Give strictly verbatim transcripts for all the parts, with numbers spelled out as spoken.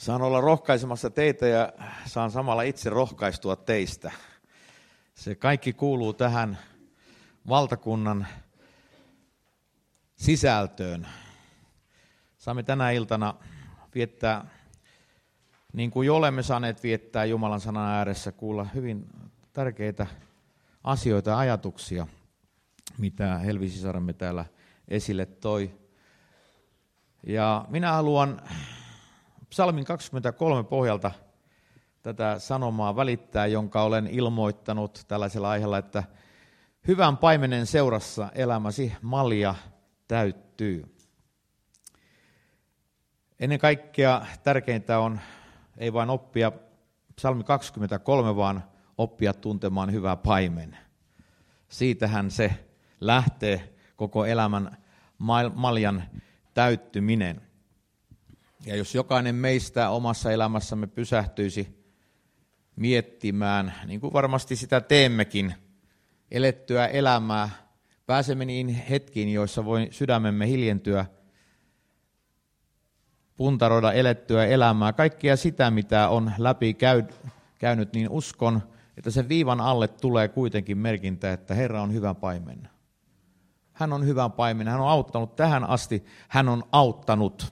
Saan olla rohkaisemassa teitä ja saan samalla itse rohkaistua teistä. Se kaikki kuuluu tähän valtakunnan sisältöön. Saamme tänä iltana viettää, niin kuin jo olemme saaneet viettää Jumalan sanan ääressä, kuulla hyvin tärkeitä asioita ja ajatuksia, mitä Helvi-sisaremme täällä esille toi. Ja minä haluan Psalmin kaksikymmentäkolme pohjalta tätä sanomaa välittää, jonka olen ilmoittanut tällaisella aiheella, että hyvän paimenen seurassa elämäsi malja täyttyy. Ennen kaikkea tärkeintä on ei vain oppia Psalmi kaksikymmentäkolme, vaan oppia tuntemaan hyvää paimen. Siitähän se lähtee koko elämän maljan täyttyminen. Ja jos jokainen meistä omassa elämässämme pysähtyisi miettimään, niin kuin varmasti sitä teemmekin, elettyä elämää, pääsemme niin hetkiin, joissa voi sydämemme hiljentyä, puntaroida elettyä elämää, kaikkea sitä, mitä on läpi käy, käynyt, niin uskon, että sen viivan alle tulee kuitenkin merkintä, että Herra on hyvä paimen. Hän on hyvä paimen, hän on auttanut tähän asti, hän on auttanut.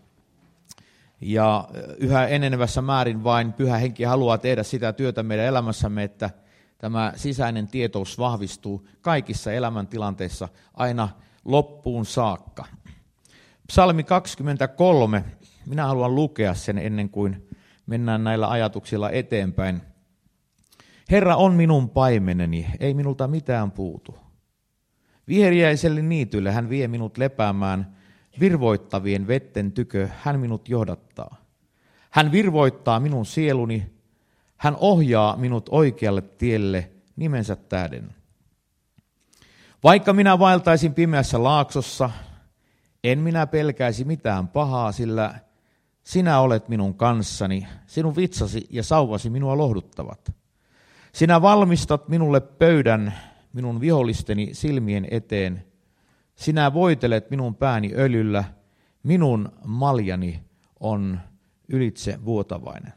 Ja yhä enenevässä määrin vain Pyhä Henki haluaa tehdä sitä työtä meidän elämässämme, että tämä sisäinen tietous vahvistuu kaikissa elämäntilanteissa aina loppuun saakka. Psalmi kaksikymmentäkolme, minä haluan lukea sen ennen kuin mennään näillä ajatuksilla eteenpäin. Herra on minun paimeneni, ei minulta mitään puutu. Viheriäiselle niitylle hän vie minut lepäämään, virvoittavien vetten tykö hän minut johdattaa. Hän virvoittaa minun sieluni, hän ohjaa minut oikealle tielle nimensä tähden. Vaikka minä vaeltaisin pimeässä laaksossa, en minä pelkäisi mitään pahaa, sillä sinä olet minun kanssani, sinun vitsasi ja sauvasi minua lohduttavat. Sinä valmistat minulle pöydän minun vihollisteni silmien eteen. Sinä voitelet minun pääni öljyllä, minun maljani on ylitse vuotavainen.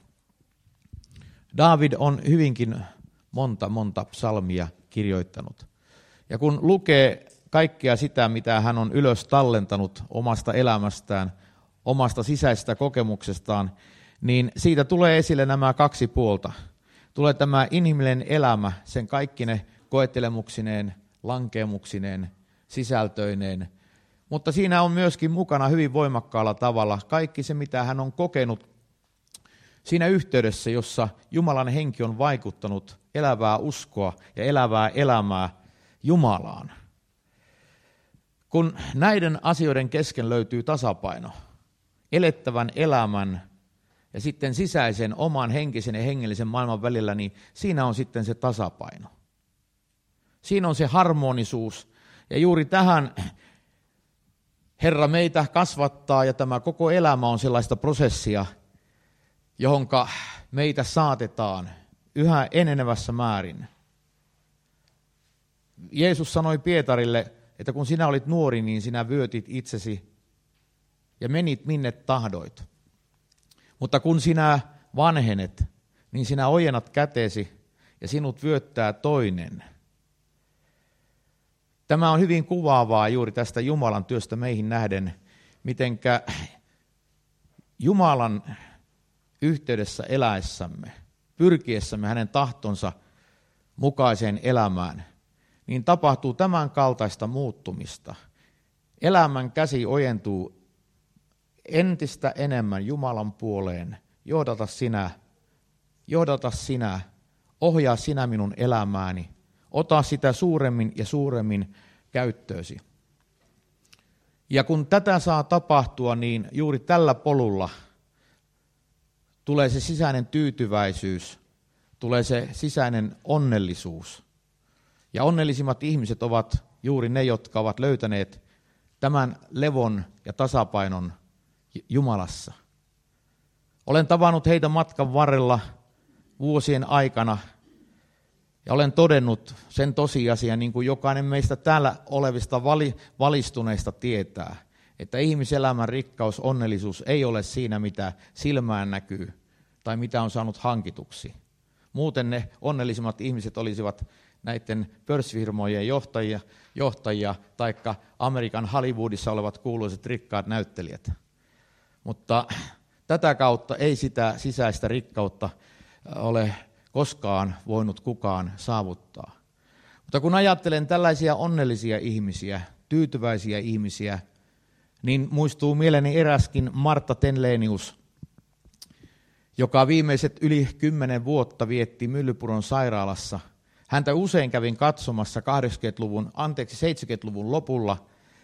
Daavid on hyvinkin monta, monta psalmia kirjoittanut. Ja kun lukee kaikkea sitä, mitä hän on ylös tallentanut omasta elämästään, omasta sisäisestä kokemuksestaan, niin siitä tulee esille nämä kaksi puolta. Tulee tämä inhimillinen elämä, sen kaikkine koettelemuksineen, lankeemuksineen, sisältöineen, mutta siinä on myöskin mukana hyvin voimakkaalla tavalla kaikki se, mitä hän on kokenut siinä yhteydessä, jossa Jumalan henki on vaikuttanut elävää uskoa ja elävää elämää Jumalaan. Kun näiden asioiden kesken löytyy tasapaino, elettävän elämän ja sitten sisäisen oman henkisen ja hengellisen maailman välillä, niin siinä on sitten se tasapaino. Siinä on se harmonisuus. Ja juuri tähän Herra meitä kasvattaa, ja tämä koko elämä on sellaista prosessia, johonka meitä saatetaan yhä enenevässä määrin. Jeesus sanoi Pietarille, että kun sinä olit nuori, niin sinä vyötit itsesi ja menit minne tahdoit. Mutta kun sinä vanhenet, niin sinä ojennat kätesi ja sinut vyöttää toinen. Tämä on hyvin kuvaavaa juuri tästä Jumalan työstä meihin nähden, mitenkä Jumalan yhteydessä eläessämme, pyrkiessämme hänen tahtonsa mukaiseen elämään, niin tapahtuu tämän kaltaista muuttumista. Elämän käsi ojentuu entistä enemmän Jumalan puoleen. Johdata sinä, johdata sinä, ohjaa sinä minun elämääni. Ota sitä suuremmin ja suuremmin käyttöösi. Ja kun tätä saa tapahtua, niin juuri tällä polulla tulee se sisäinen tyytyväisyys, tulee se sisäinen onnellisuus. Ja onnellisimmat ihmiset ovat juuri ne, jotka ovat löytäneet tämän levon ja tasapainon Jumalassa. Olen tavannut heitä matkan varrella vuosien aikana, ja olen todennut sen tosiasian, niin kuin jokainen meistä täällä olevista valistuneista tietää, että ihmiselämän rikkaus, onnellisuus ei ole siinä, mitä silmään näkyy, tai mitä on saanut hankituksi. Muuten ne onnellisimmat ihmiset olisivat näiden pörssifirmojen johtajia, johtajia tai Amerikan Hollywoodissa olevat kuuluiset rikkaat näyttelijät. Mutta tätä kautta ei sitä sisäistä rikkautta ole koskaan voinut kukaan saavuttaa. Mutta kun ajattelen tällaisia onnellisia ihmisiä, tyytyväisiä ihmisiä, niin muistuu mieleeni eräskin Martta Tenlenius, joka viimeiset yli kymmenen vuotta vietti Myllypuron sairaalassa. Häntä usein kävin katsomassa kahdeksankymmentäluvun, anteeksi seitsemänkymmentäluvun lopulla,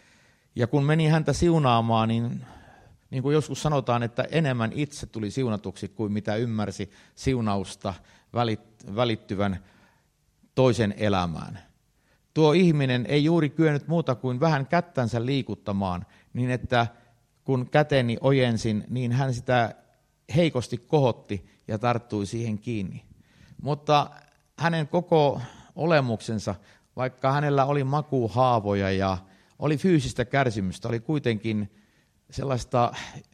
ja kun menin häntä siunaamaan, niin, niin kuin joskus sanotaan, että enemmän itse tuli siunatuksi kuin mitä ymmärsi siunausta välittyvän toisen elämään. Tuo ihminen ei juuri kyennyt muuta kuin vähän kättänsä liikuttamaan, niin että kun käteni ojensin, niin hän sitä heikosti kohotti ja tarttui siihen kiinni. Mutta hänen koko olemuksensa, vaikka hänellä oli makuhaavoja ja oli fyysistä kärsimystä, oli kuitenkin sellaista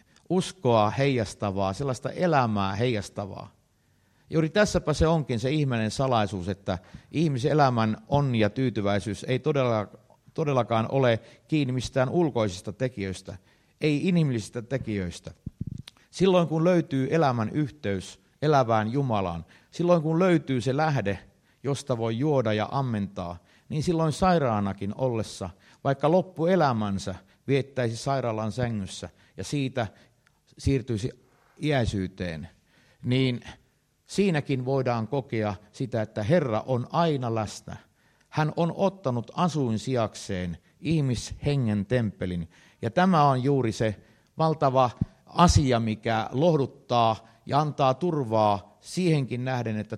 uskoa heijastavaa, sellaista elämää heijastavaa. Juuri tässäpä se onkin se ihmeellinen salaisuus, että ihmisen elämän onni ja tyytyväisyys ei todella, todellakaan ole kiinni mistään ulkoisista tekijöistä, ei inhimillisistä tekijöistä. Silloin kun löytyy elämän yhteys elävään Jumalaan, silloin kun löytyy se lähde, josta voi juoda ja ammentaa, niin silloin sairaanakin ollessa, vaikka loppuelämänsä viettäisi sairaalan sängyssä ja siitä siirtyisi iäisyyteen, niin siinäkin voidaan kokea sitä, että Herra on aina läsnä. Hän on ottanut asuinsijakseen ihmishengen temppelin. Ja tämä on juuri se valtava asia, mikä lohduttaa ja antaa turvaa siihenkin nähden, että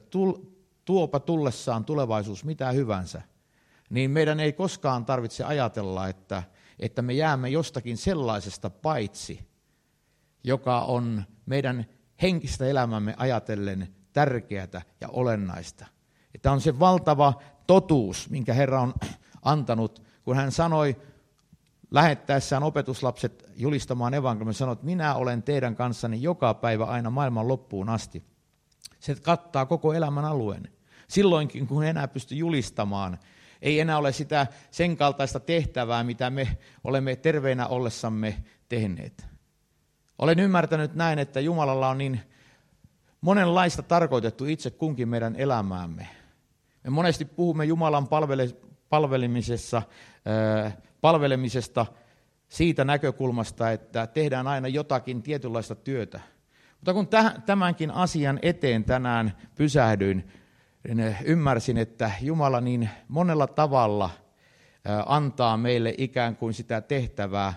tuopa tullessaan tulevaisuus mitä hyvänsä. Niin meidän ei koskaan tarvitse ajatella, että, että me jäämme jostakin sellaisesta paitsi, joka on meidän henkistä elämämme ajatellen tärkeätä ja olennaista. Että on se valtava totuus, minkä Herra on antanut, kun hän sanoi lähettäessään opetuslapset julistamaan evankeliumia, sanoi, että minä olen teidän kanssanne joka päivä aina maailman loppuun asti. Se kattaa koko elämän alueen. Silloinkin, kun enää pysty julistamaan, ei enää ole sitä sen kaltaista tehtävää, mitä me olemme terveinä ollessamme tehneet. Olen ymmärtänyt näin, että Jumalalla on niin monenlaista tarkoitettu itse kunkin meidän elämäämme. Me monesti puhumme Jumalan palvelemisessa, palvelemisesta siitä näkökulmasta, että tehdään aina jotakin tietynlaista työtä. Mutta kun tämänkin asian eteen tänään pysähdyin, niin ymmärsin, että Jumala niin monella tavalla antaa meille ikään kuin sitä tehtävää.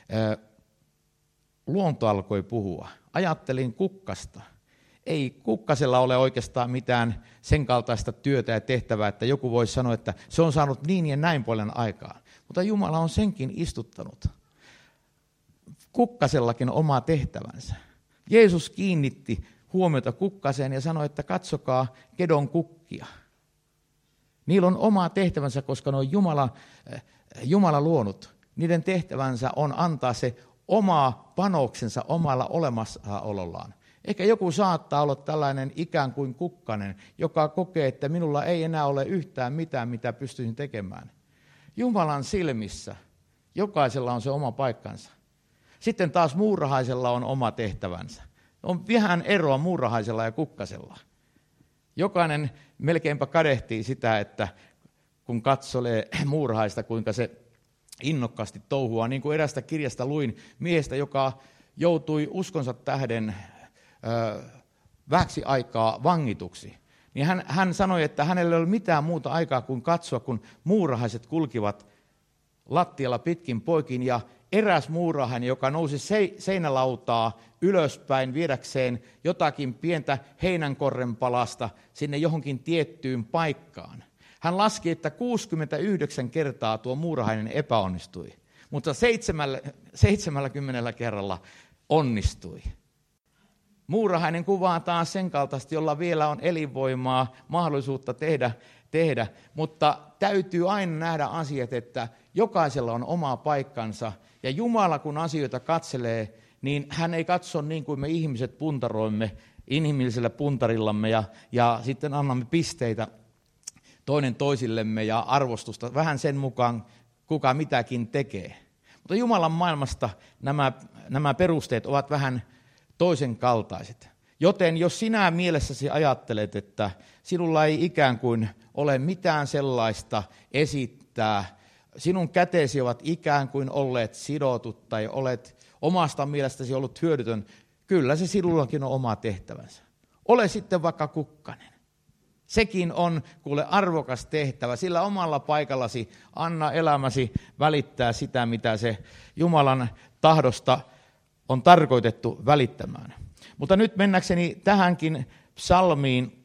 Luonto alkoi puhua. Ajattelin kukkasta. Ei kukkasella ole oikeastaan mitään sen kaltaista työtä ja tehtävää, että joku voisi sanoa, että se on saanut niin ja näin paljon aikaa. Mutta Jumala on senkin istuttanut. Kukkasellakin oma tehtävänsä. Jeesus kiinnitti huomiota kukkaseen ja sanoi, että katsokaa kedon kukkia. Niillä on oma tehtävänsä, koska ne on Jumala, Jumala luonut. Niiden tehtävänsä on antaa se oma panoksensa omalla olemassaolollaan. Ehkä joku saattaa olla tällainen ikään kuin kukkanen, joka kokee, että minulla ei enää ole yhtään mitään, mitä pystyisin tekemään. Jumalan silmissä jokaisella on se oma paikkansa. Sitten taas muurahaisella on oma tehtävänsä. On vähän eroa muurahaisella ja kukkasella. Jokainen melkeinpä kadehtii sitä, että kun katselee muurahaista, kuinka se innokkaasti touhua. Niin kuin erästä kirjasta luin miehestä, joka joutui uskonsa tähden ö, vähäksi aikaa vangituksi. Niin hän, hän sanoi, että hänellä ei ole mitään muuta aikaa kuin katsoa, kun muurahaiset kulkivat lattialla pitkin poikin ja eräs muurahainen, joka nousi seinälautaa ylöspäin viedäkseen jotakin pientä heinänkorren palasta sinne johonkin tiettyyn paikkaan. Hän laski, että kuusikymmentäyhdeksän kertaa tuo muurahainen epäonnistui, mutta seitsemänkymmentä kerralla onnistui. Muurahainen kuvaa taas sen kaltaisesti, jolla vielä on elinvoimaa, mahdollisuutta tehdä, tehdä, mutta täytyy aina nähdä asiat, että jokaisella on oma paikkansa. Ja Jumala, kun asioita katselee, niin hän ei katso niin kuin me ihmiset puntaroimme inhimillisellä puntarillamme ja, ja sitten annamme pisteitä toinen toisillemme ja arvostusta vähän sen mukaan, kuka mitäkin tekee. Mutta Jumalan maailmasta nämä, nämä perusteet ovat vähän toisen kaltaiset. Joten jos sinä mielessäsi ajattelet, että sinulla ei ikään kuin ole mitään sellaista esittää, sinun käteesi ovat ikään kuin olleet sidotut tai olet omasta mielestäsi ollut hyödytön, kyllä se sinullakin on oma tehtävänsä. Ole sitten vaikka kukkanen. Sekin on kuule arvokas tehtävä, sillä omalla paikallasi anna elämäsi välittää sitä, mitä se Jumalan tahdosta on tarkoitettu välittämään. Mutta nyt mennäkseni tähänkin psalmiin,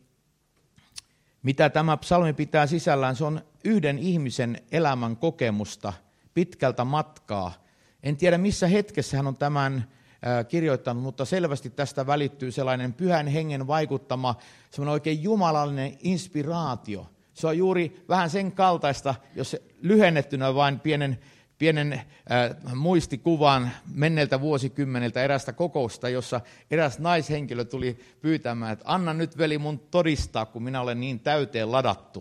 mitä tämä psalmi pitää sisällään, se on yhden ihmisen elämän kokemusta pitkältä matkaa. En tiedä missä hetkessä hän on tämän kirjoittanut, mutta selvästi tästä välittyy sellainen pyhän hengen vaikuttama, semmoinen oikein jumalallinen inspiraatio. Se on juuri vähän sen kaltaista, jos lyhennettynä vain pienen, pienen äh, muistikuvan menneeltä vuosikymmeneltä erästä kokousta, jossa eräs naishenkilö tuli pyytämään, että anna nyt veli mun todistaa, kun minä olen niin täyteen ladattu.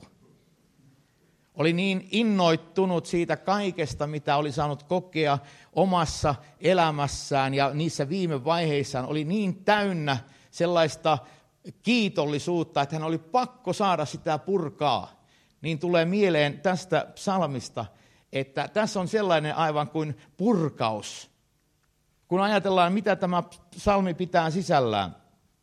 Oli niin innoittunut siitä kaikesta, mitä oli saanut kokea omassa elämässään ja niissä viime vaiheissaan. Oli niin täynnä sellaista kiitollisuutta, että hän oli pakko saada sitä purkaa. Niin tulee mieleen tästä psalmista, että tässä on sellainen aivan kuin purkaus. Kun ajatellaan, mitä tämä psalmi pitää sisällään.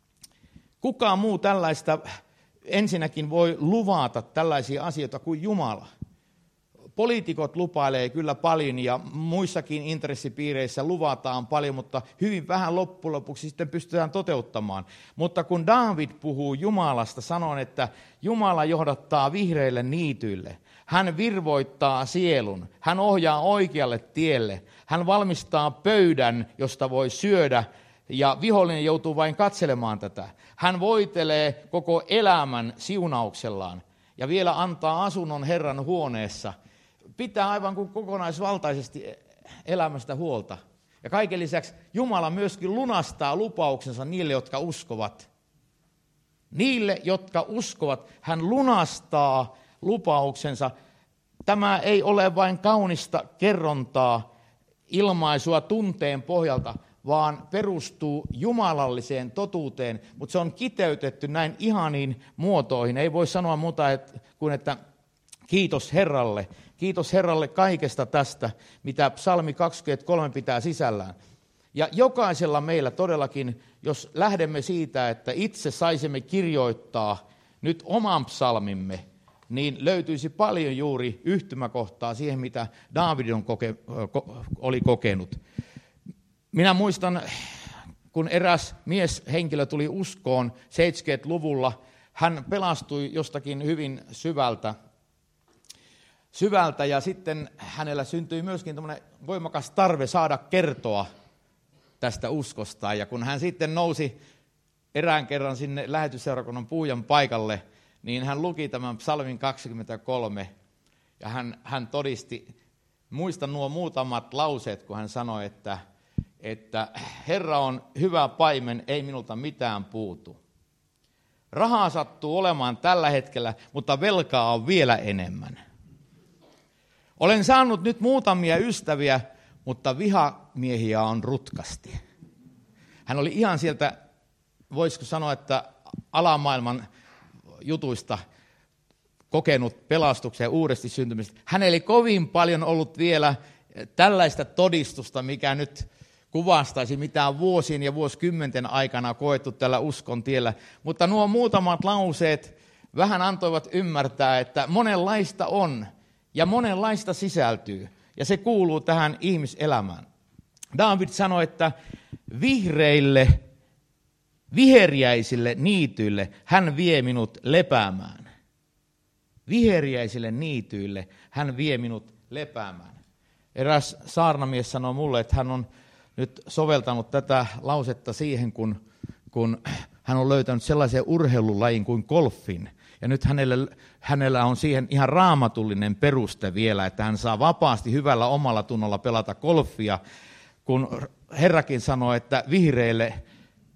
Kukaan muu tällaista ensinnäkin voi luvata tällaisia asioita kuin Jumala. Poliitikot lupailee kyllä paljon ja muissakin intressipiireissä luvataan paljon, mutta hyvin vähän loppujen lopuksi sitten pystytään toteuttamaan. Mutta kun Daavid puhuu Jumalasta, sanon, että Jumala johdattaa vihreille niityille. Hän virvoittaa sielun, hän ohjaa oikealle tielle, hän valmistaa pöydän, josta voi syödä, ja vihollinen joutuu vain katselemaan tätä. Hän voitelee koko elämän siunauksellaan ja vielä antaa asunnon Herran huoneessa. Pitää aivan kuin kokonaisvaltaisesti elämästä huolta. Ja kaiken lisäksi Jumala myöskin lunastaa lupauksensa niille, jotka uskovat. Niille, jotka uskovat, hän lunastaa lupauksensa. Tämä ei ole vain kaunista kerrontaa, ilmaisua tunteen pohjalta, vaan perustuu jumalalliseen totuuteen, mutta se on kiteytetty näin ihaniin muotoihin. Ei voi sanoa muuta kuin, että kiitos Herralle. Kiitos Herralle kaikesta tästä, mitä psalmi kaksikymmentäkolme pitää sisällään. Ja jokaisella meillä todellakin, jos lähdemme siitä, että itse saisimme kirjoittaa nyt oman psalmimme, niin löytyisi paljon juuri yhtymäkohtaa siihen, mitä Daavid on koke, ko, oli kokenut. Minä muistan, kun eräs mieshenkilö tuli uskoon seitsemänkymmentäluvulla, hän pelastui jostakin hyvin syvältä, syvältä ja sitten hänellä syntyi myöskin tämmöinen voimakas tarve saada kertoa tästä uskosta. Ja kun hän sitten nousi erään kerran sinne lähetysseurakunnan puhujan paikalle, niin hän luki tämän psalmin kaksikymmentäkolme ja hän, hän todisti, muistan nuo muutamat lauseet, kun hän sanoi, että että Herra on hyvä paimen, ei minulta mitään puutu. Rahaa sattuu olemaan tällä hetkellä, mutta velkaa on vielä enemmän. Olen saanut nyt muutamia ystäviä, mutta vihamiehiä on rutkasti. Hän oli ihan sieltä, voisiko sanoa, että alamaailman jutuista kokenut pelastuksen ja uudesti syntymistä. Hänellä ei kovin paljon ollut vielä tällaista todistusta, mikä nyt kuvastaisi mitään vuosien ja vuosikymmenten aikana koettu tällä uskon tiellä. Mutta nuo muutamat lauseet vähän antoivat ymmärtää, että monenlaista on ja monenlaista sisältyy. Ja se kuuluu tähän ihmiselämään. Daavid sanoi, että vihreille, viheriäisille niityille hän vie minut lepäämään. Viheriäisille niityille hän vie minut lepäämään. Eräs saarnamies sanoi mulle, että hän on nyt soveltanut tätä lausetta siihen, kun, kun hän on löytänyt sellaisen urheilulajin kuin golfin. Ja nyt hänellä, hänellä on siihen ihan raamatullinen peruste vielä, että hän saa vapaasti hyvällä omalla tunnolla pelata golfia, kun Herrakin sanoi, että vihreille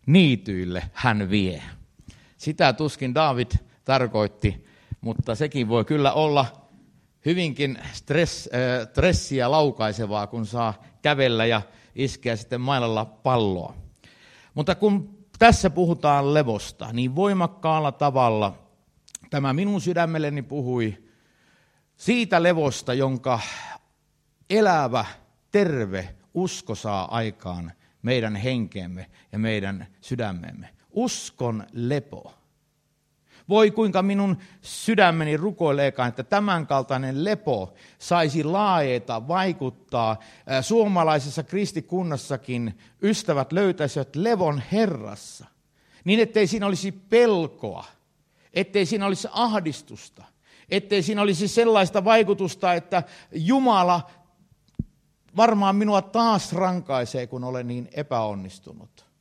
niityille hän vie. Sitä tuskin Daavid tarkoitti, mutta sekin voi kyllä olla hyvinkin stress, äh, stressiä laukaisevaa, kun saa kävellä ja iskeä sitten mailalla palloa. Mutta kun tässä puhutaan levosta, niin voimakkaalla tavalla tämä minun sydämelleni puhui siitä levosta, jonka elävä, terve usko saa aikaan meidän henkeemme ja meidän sydämemme. Uskon lepo. Voi kuinka minun sydämeni rukoileekaan, että tämänkaltainen lepo saisi laajeta, vaikuttaa. Suomalaisessa kristikunnassakin ystävät löytäisivät levon Herrassa, niin ettei siinä olisi pelkoa, ettei siinä olisi ahdistusta, ettei siinä olisi sellaista vaikutusta, että Jumala varmaan minua taas rankaisee, kun olen niin epäonnistunut.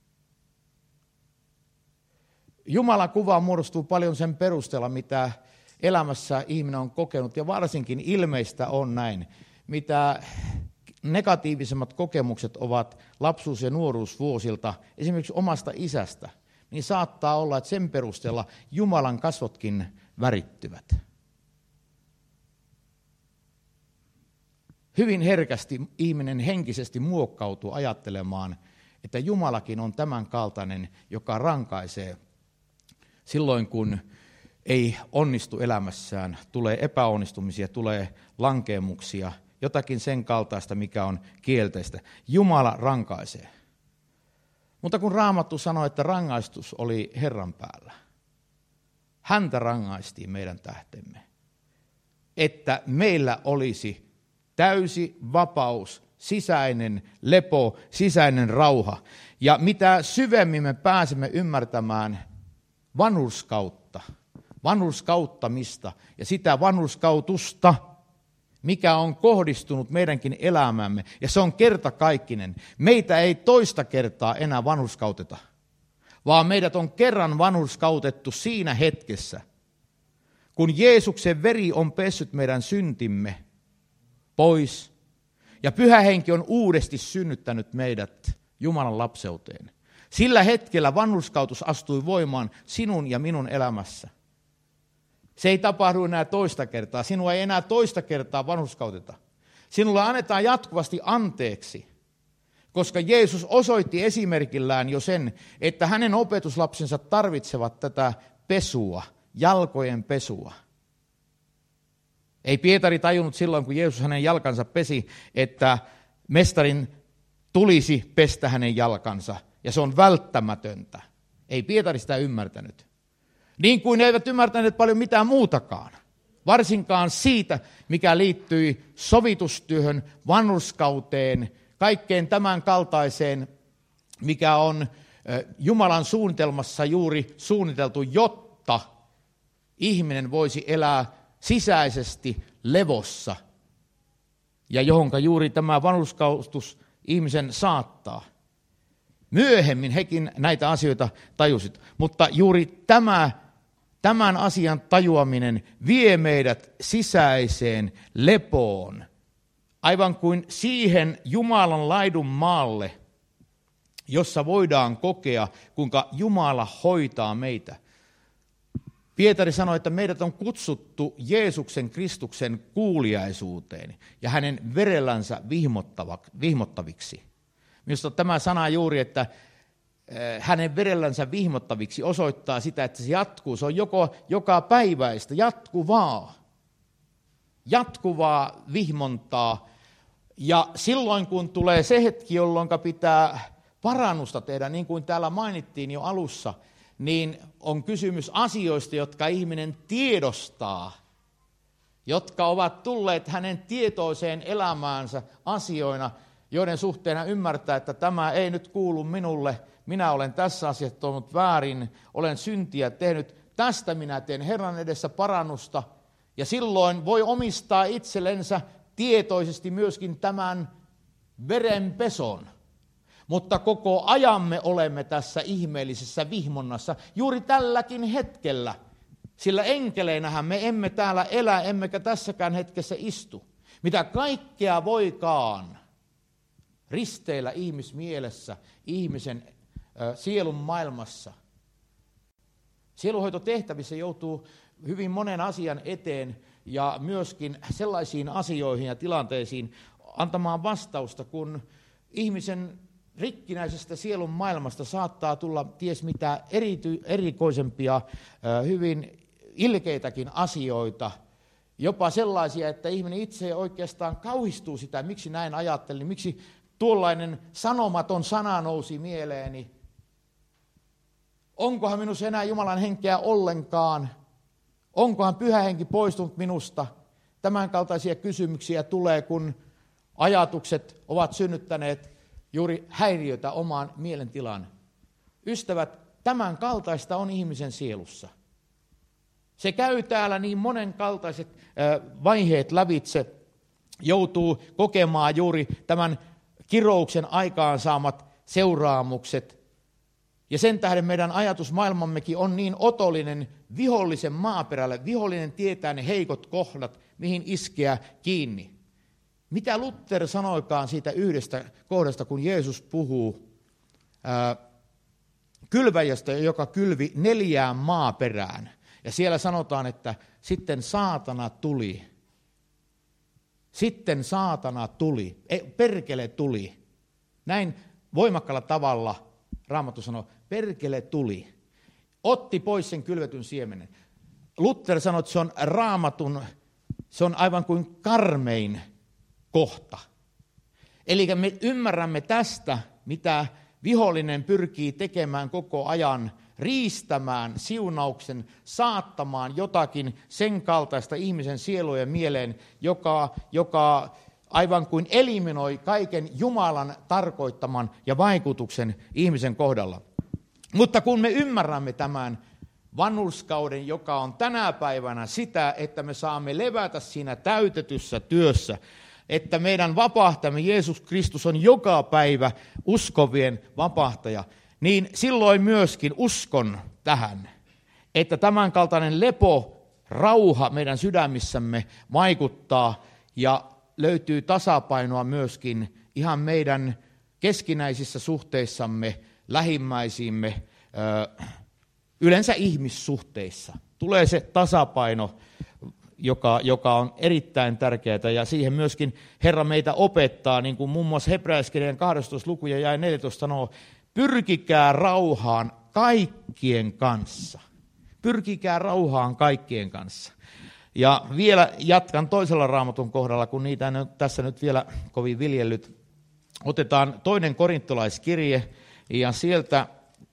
Jumalan kuva muodostuu paljon sen perusteella, mitä elämässä ihminen on kokenut, ja varsinkin ilmeistä on näin, mitä negatiivisemmat kokemukset ovat lapsuus- ja nuoruusvuosilta, esimerkiksi omasta isästä, niin saattaa olla, että sen perusteella Jumalan kasvotkin värittyvät. Hyvin herkästi ihminen henkisesti muokkautuu ajattelemaan, että Jumalakin on tämän kaltainen, joka rankaisee silloin, kun ei onnistu elämässään, tulee epäonnistumisia, tulee lankeemuksia, jotakin sen kaltaista, mikä on kielteistä. Jumala rankaisee. Mutta kun Raamattu sanoi, että rangaistus oli Herran päällä, häntä rangaistiin meidän tähtemme, että meillä olisi täysi vapaus, sisäinen lepo, sisäinen rauha. Ja mitä syvemmin me pääsemme ymmärtämään vanhurskautta, vanhurskauttamista ja sitä vanhurskautusta, mikä on kohdistunut meidänkin elämämme, ja se on kertakaikkinen. Meitä ei toista kertaa enää vanhurskauteta, vaan meidät on kerran vanhurskautettu siinä hetkessä, kun Jeesuksen veri on pessyt meidän syntimme pois, ja Pyhä Henki on uudesti synnyttänyt meidät Jumalan lapseuteen. Sillä hetkellä vanhurskautus astui voimaan sinun ja minun elämässä. Se ei tapahdu enää toista kertaa. Sinua ei enää toista kertaa vanhurskauteta. Sinulle annetaan jatkuvasti anteeksi, koska Jeesus osoitti esimerkillään jo sen, että hänen opetuslapsensa tarvitsevat tätä pesua, jalkojen pesua. Ei Pietari tajunnut silloin, kun Jeesus hänen jalkansa pesi, että mestarin tulisi pestä hänen jalkansa, ja se on välttämätöntä. Ei Pietari sitä ymmärtänyt. Niin kuin he eivät ymmärtäneet paljon mitään muutakaan. Varsinkaan siitä, mikä liittyi sovitustyöhön, vanhurskauteen, kaikkeen tämän kaltaiseen, mikä on Jumalan suunnitelmassa juuri suunniteltu, jotta ihminen voisi elää sisäisesti levossa, ja johonka juuri tämä vanhurskautus ihmisen saattaa. Myöhemmin hekin näitä asioita tajusit, mutta juuri tämä, tämän asian tajuaminen vie meidät sisäiseen lepoon, aivan kuin siihen Jumalan laidun maalle, jossa voidaan kokea, kuinka Jumala hoitaa meitä. Pietari sanoi, että meidät on kutsuttu Jeesuksen Kristuksen kuuliaisuuteen ja hänen verellänsä vihmottaviksi. Minusta tämä sana juuri, että hänen verellänsä vihmottaviksi osoittaa sitä, että se jatkuu. Se on joko joka päiväistä, jatkuvaa, jatkuvaa vihmontaa. Ja silloin, kun tulee se hetki, jolloin pitää parannusta tehdä, niin kuin täällä mainittiin jo alussa, niin on kysymys asioista, jotka ihminen tiedostaa, jotka ovat tulleet hänen tietoiseen elämäänsä asioina, joiden suhteen hän ymmärtää, että tämä ei nyt kuulu minulle, minä olen tässä asiassa toiminut väärin, olen syntiä tehnyt, tästä minä teen Herran edessä parannusta, ja silloin voi omistaa itsellensä tietoisesti myöskin tämän verenpeson. Mutta koko ajamme olemme tässä ihmeellisessä vihmonnassa juuri tälläkin hetkellä, sillä enkeleinähän me emme täällä elä, emmekä tässäkään hetkessä istu. Mitä kaikkea voikaan risteillä ihmismielessä, ihmisen sielun maailmassa. Sielunhoitotehtävissä joutuu hyvin monen asian eteen ja myöskin sellaisiin asioihin ja tilanteisiin antamaan vastausta, kun ihmisen rikkinäisestä sielun maailmasta saattaa tulla ties mitä erity, erikoisempia, hyvin ilkeitäkin asioita, jopa sellaisia, että ihminen itse oikeastaan kauhistuu sitä, miksi näin ajattelin, miksi tuollainen sanomaton sana nousi mieleeni. Onkohan minussa enää Jumalan henkeä ollenkaan? Onkohan Pyhä Henki poistunut minusta? Tämän kaltaisia kysymyksiä tulee, kun ajatukset ovat synnyttäneet juuri häiriötä omaan mielentilaan. Ystävät, tämän kaltaista on ihmisen sielussa. Se käy täällä niin monenkaltaiset vaiheet lävitse, joutuu kokemaan juuri tämän kirouksen aikaansaamat seuraamukset. Ja sen tähden meidän ajatusmaailmammekin on niin otollinen vihollisen maaperälle. Vihollinen tietää ne heikot kohdat, mihin iskeä kiinni. Mitä Luther sanoikaan siitä yhdestä kohdasta, kun Jeesus puhuu ää, kylväjästä, joka kylvi neljään maaperään. Ja siellä sanotaan, että sitten saatana tuli. Sitten saatana tuli. Ei, perkele tuli. Näin voimakkaalla tavalla Raamattu sanoo, perkele tuli. Otti pois sen kylvetyn siemenen. Luther sanoi, että se on Raamatun, se on aivan kuin karmein kohta. Eli me ymmärrämme tästä, mitä vihollinen pyrkii tekemään koko ajan, riistämään siunauksen, saattamaan jotakin sen kaltaista ihmisen sieluun ja mieleen, joka, joka aivan kuin eliminoi kaiken Jumalan tarkoittaman ja vaikutuksen ihmisen kohdalla. Mutta kun me ymmärrämme tämän vanhurskauden, joka on tänä päivänä sitä, että me saamme levätä siinä täytetyssä työssä, että meidän vapahtajamme Jeesus Kristus on joka päivä uskovien vapahtaja, niin silloin myöskin uskon tähän, että tämänkaltainen lepo, rauha meidän sydämissämme vaikuttaa ja löytyy tasapainoa myöskin ihan meidän keskinäisissä suhteissamme, lähimmäisiimme, yleensä ihmissuhteissa. Tulee se tasapaino, joka, joka on erittäin tärkeää, ja siihen myöskin Herra meitä opettaa, niin kuin muun muassa Hebrealaiskirjan kahdestoista luku ja jae neljätoista sanoo, pyrkikää rauhaan kaikkien kanssa. Pyrkikää rauhaan kaikkien kanssa. Ja vielä jatkan toisella Raamatun kohdalla, kun niitä en tässä nyt vielä kovin viljellyt. Otetaan toinen korintolaiskirje, ja sieltä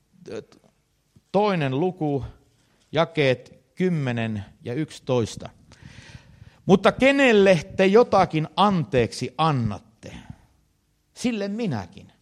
toinen luku, jakeet kymmenen ja yksitoista. Mutta kenelle te jotakin anteeksi annatte, sille minäkin.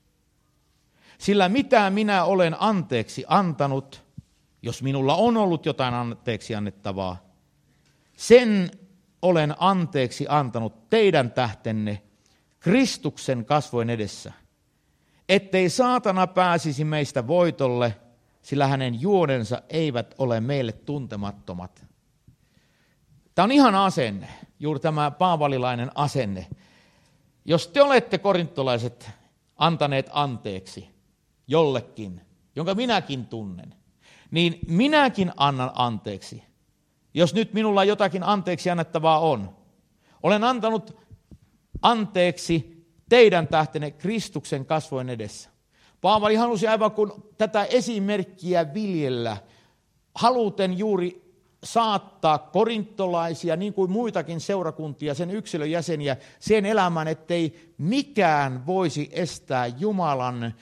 Sillä mitä minä olen anteeksi antanut, jos minulla on ollut jotain anteeksi annettavaa, sen olen anteeksi antanut teidän tähtenne Kristuksen kasvojen edessä, ettei saatana pääsisi meistä voitolle, sillä hänen juonensa eivät ole meille tuntemattomat. Tämä on ihana asenne, juuri tämä paavalilainen asenne. Jos te olette korintolaiset antaneet anteeksi jollekin, jonka minäkin tunnen, niin minäkin annan anteeksi. Jos nyt minulla jotakin anteeksi annettavaa on, olen antanut anteeksi teidän tähtenne Kristuksen kasvojen edessä. Paavali halusi aivan kun tätä esimerkkiä viljellä, haluten juuri saattaa korintolaisia, niin kuin muitakin seurakuntia, sen yksilön jäseniä, sen elämään, ettei mikään voisi estää Jumalan äh,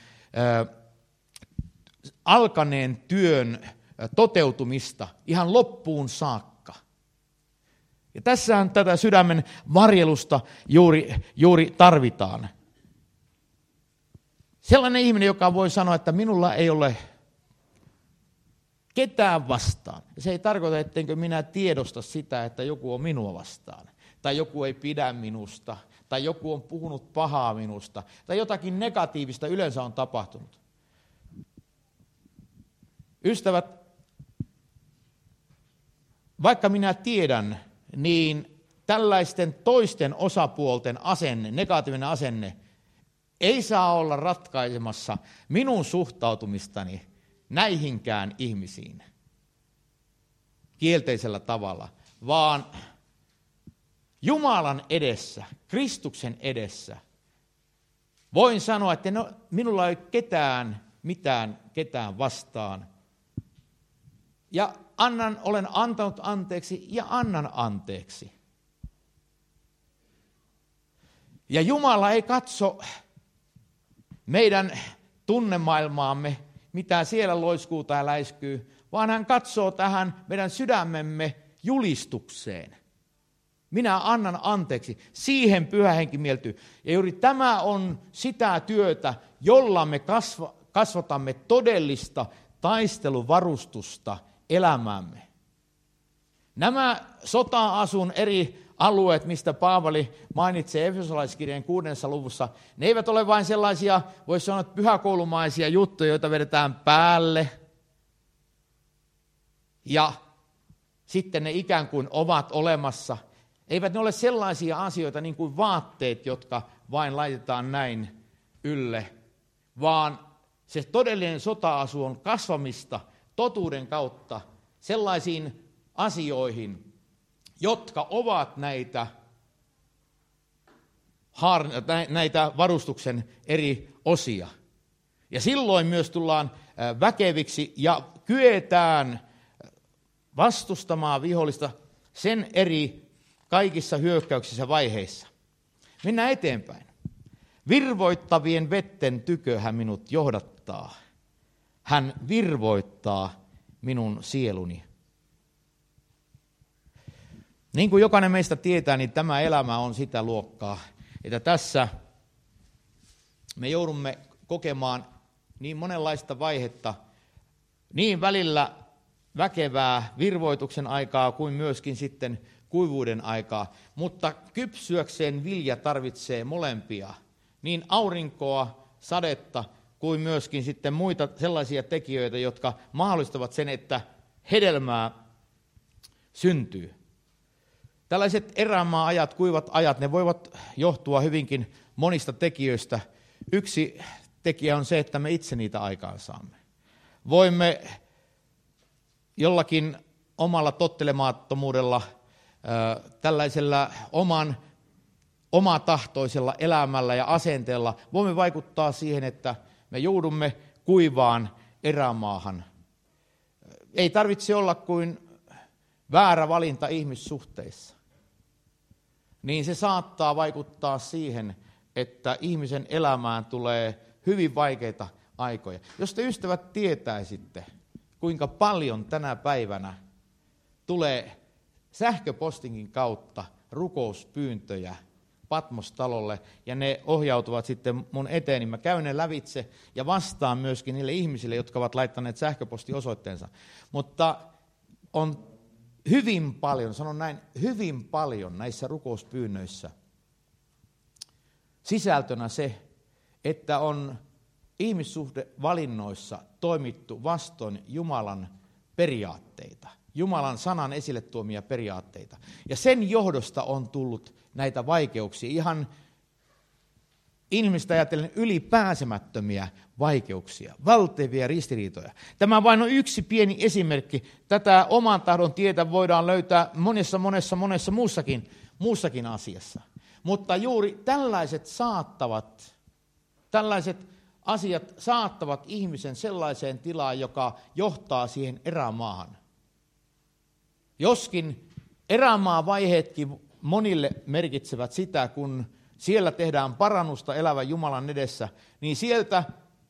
alkaneen työn toteutumista ihan loppuun saakka. Ja tässähän tätä sydämen varjelusta juuri, juuri tarvitaan. Sellainen ihminen, joka voi sanoa, että minulla ei ole ketään vastaan. Se ei tarkoita, ettenkö minä tiedosta sitä, että joku on minua vastaan. Tai joku ei pidä minusta. Tai joku on puhunut pahaa minusta. Tai jotakin negatiivista yleensä on tapahtunut. Ystävät, vaikka minä tiedän, niin tällaisten toisten osapuolten asenne, negatiivinen asenne, ei saa olla ratkaisemassa minun suhtautumistani näihinkään ihmisiin kielteisellä tavalla, vaan Jumalan edessä, Kristuksen edessä, voin sanoa, että no, minulla ei ole ketään, mitään, ketään vastaan. Ja annan, olen antanut anteeksi ja annan anteeksi. Ja Jumala ei katso meidän tunnemaailmaamme, mitä siellä loiskuu tai läiskyy, vaan hän katsoo tähän meidän sydämemme julistukseen. Minä annan anteeksi. Siihen Pyhä Henki mieltyy. Ja juuri tämä on sitä työtä, jolla me kasva, kasvatamme todellista taisteluvarustusta elämäämme. Nämä sota-asun eri alueet, mistä Paavali mainitsee Efesolaiskirjeen kuudennessa luvussa, ne eivät ole vain sellaisia, voisi sanoa, pyhäkoulumaisia juttuja, joita vedetään päälle. Ja sitten ne ikään kuin ovat olemassa. Eivät ne ole sellaisia asioita niin kuin vaatteet, jotka vain laitetaan näin ylle, vaan se todellinen sota-asu on kasvamista totuuden kautta sellaisiin asioihin, jotka ovat näitä, näitä varustuksen eri osia. Ja silloin myös tullaan väkeviksi ja kyetään vastustamaan vihollista sen eri kaikissa hyökkäyksissä vaiheissa. Mennään eteenpäin. Virvoittavien vetten tykö hän minut johdattaa. Hän virvoittaa minun sieluni. Niin kuin jokainen meistä tietää, niin tämä elämä on sitä luokkaa, että tässä me joudumme kokemaan niin monenlaista vaihetta, niin välillä väkevää virvoituksen aikaa kuin myöskin sitten kuivuuden aikaa, mutta kypsyäkseen vilja tarvitsee molempia, niin aurinkoa, sadetta kuin myöskin sitten muita sellaisia tekijöitä, jotka mahdollistavat sen, että hedelmää syntyy. Tällaiset erämaa-ajat, kuivat ajat, ne voivat johtua hyvinkin monista tekijöistä. Yksi tekijä on se, että me itse niitä aikaan saamme. Voimme jollakin omalla tottelemattomuudella, tällaisella oman omatahtoisella elämällä ja asenteella voimme vaikuttaa siihen, että me joudumme kuivaan erämaahan. Ei tarvitse olla kuin väärä valinta ihmissuhteissa. Niin se saattaa vaikuttaa siihen, että ihmisen elämään tulee hyvin vaikeita aikoja. Jos te ystävät tietäisitte, kuinka paljon tänä päivänä tulee sähköpostinkin kautta rukouspyyntöjä Patmos-talolle, ja ne ohjautuvat sitten mun eteen, niin mä käyn ne lävitse ja vastaan myöskin niille ihmisille, jotka ovat laittaneet sähköpostiosoitteensa. Mutta on hyvin paljon, sanon näin, hyvin paljon näissä rukouspyynnöissä sisältönä se, että on ihmissuhdevalinnoissa toimittu vastoin Jumalan periaatteita, Jumalan sanan esille tuomia periaatteita. Ja sen johdosta on tullut näitä vaikeuksia, ihan ihmistä ajatellen ylipääsemättömiä vaikeuksia, valtavia ristiriitoja. Tämä vain on yksi pieni esimerkki. Tätä oman tahdon tietä voidaan löytää monessa, monessa, monessa muussakin, muussakin asiassa. Mutta juuri tällaiset saattavat, tällaiset asiat saattavat ihmisen sellaiseen tilaan, joka johtaa siihen erämaahan. Joskin erämaavaiheetkin monille merkitsevät sitä, kun siellä tehdään parannusta elävän Jumalan edessä, niin sieltä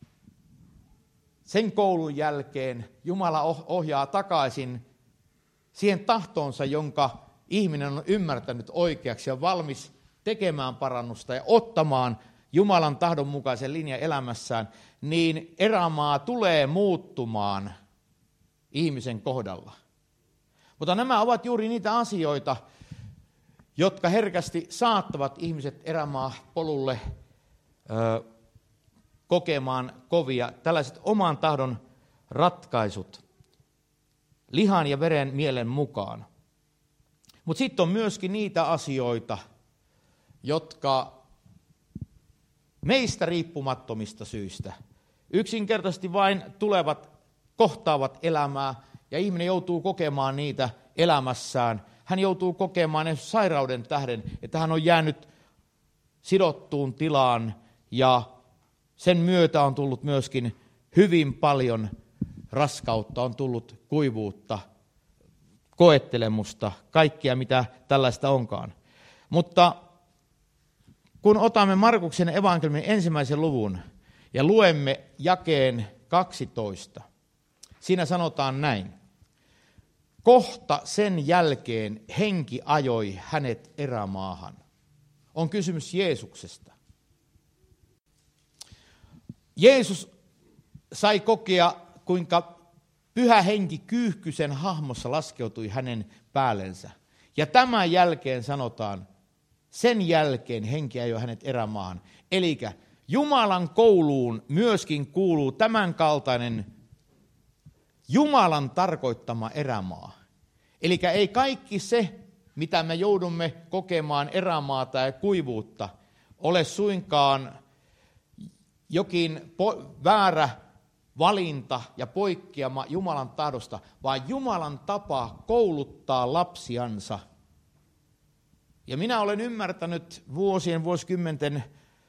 sen koulun jälkeen Jumala ohjaa takaisin siihen tahtoonsa, jonka ihminen on ymmärtänyt oikeaksi ja valmis tekemään parannusta ja ottamaan Jumalan tahdon mukaisen linjan elämässään, niin erämaa tulee muuttumaan ihmisen kohdalla. Mutta nämä ovat juuri niitä asioita, jotka herkästi saattavat ihmiset erämaapolulle ö, kokemaan kovia, tällaiset oman tahdon ratkaisut, lihan ja veren mielen mukaan. Mutta sitten on myöskin niitä asioita, jotka meistä riippumattomista syistä. Yksinkertaisesti vain tulevat, kohtaavat elämää ja ihminen joutuu kokemaan niitä elämässään. Hän joutuu kokemaan sairauden tähden, että hän on jäänyt sidottuun tilaan ja sen myötä on tullut myöskin hyvin paljon raskautta, on tullut kuivuutta, koettelemusta, kaikkia mitä tällaista onkaan. Mutta kun otamme Markuksen evankeliumin ensimmäisen luvun ja luemme jakeen kaksitoista, siinä sanotaan näin. Kohta sen jälkeen henki ajoi hänet erämaahan. On kysymys Jeesuksesta. Jeesus sai kokea, kuinka pyhä henki Kyyhkysen hahmossa laskeutui hänen päällensä. Ja tämän jälkeen sanotaan, sen jälkeen henki ajoi hänet erämaahan. Eli Jumalan kouluun myöskin kuuluu tämänkaltainen Jumalan tarkoittama erämaa. Eli ei kaikki se, mitä me joudumme kokemaan erämaata ja kuivuutta, ole suinkaan jokin po- väärä valinta ja poikkeama Jumalan tahdosta, vaan Jumalan tapa kouluttaa lapsiansa. Ja minä olen ymmärtänyt vuosien, vuosikymmenten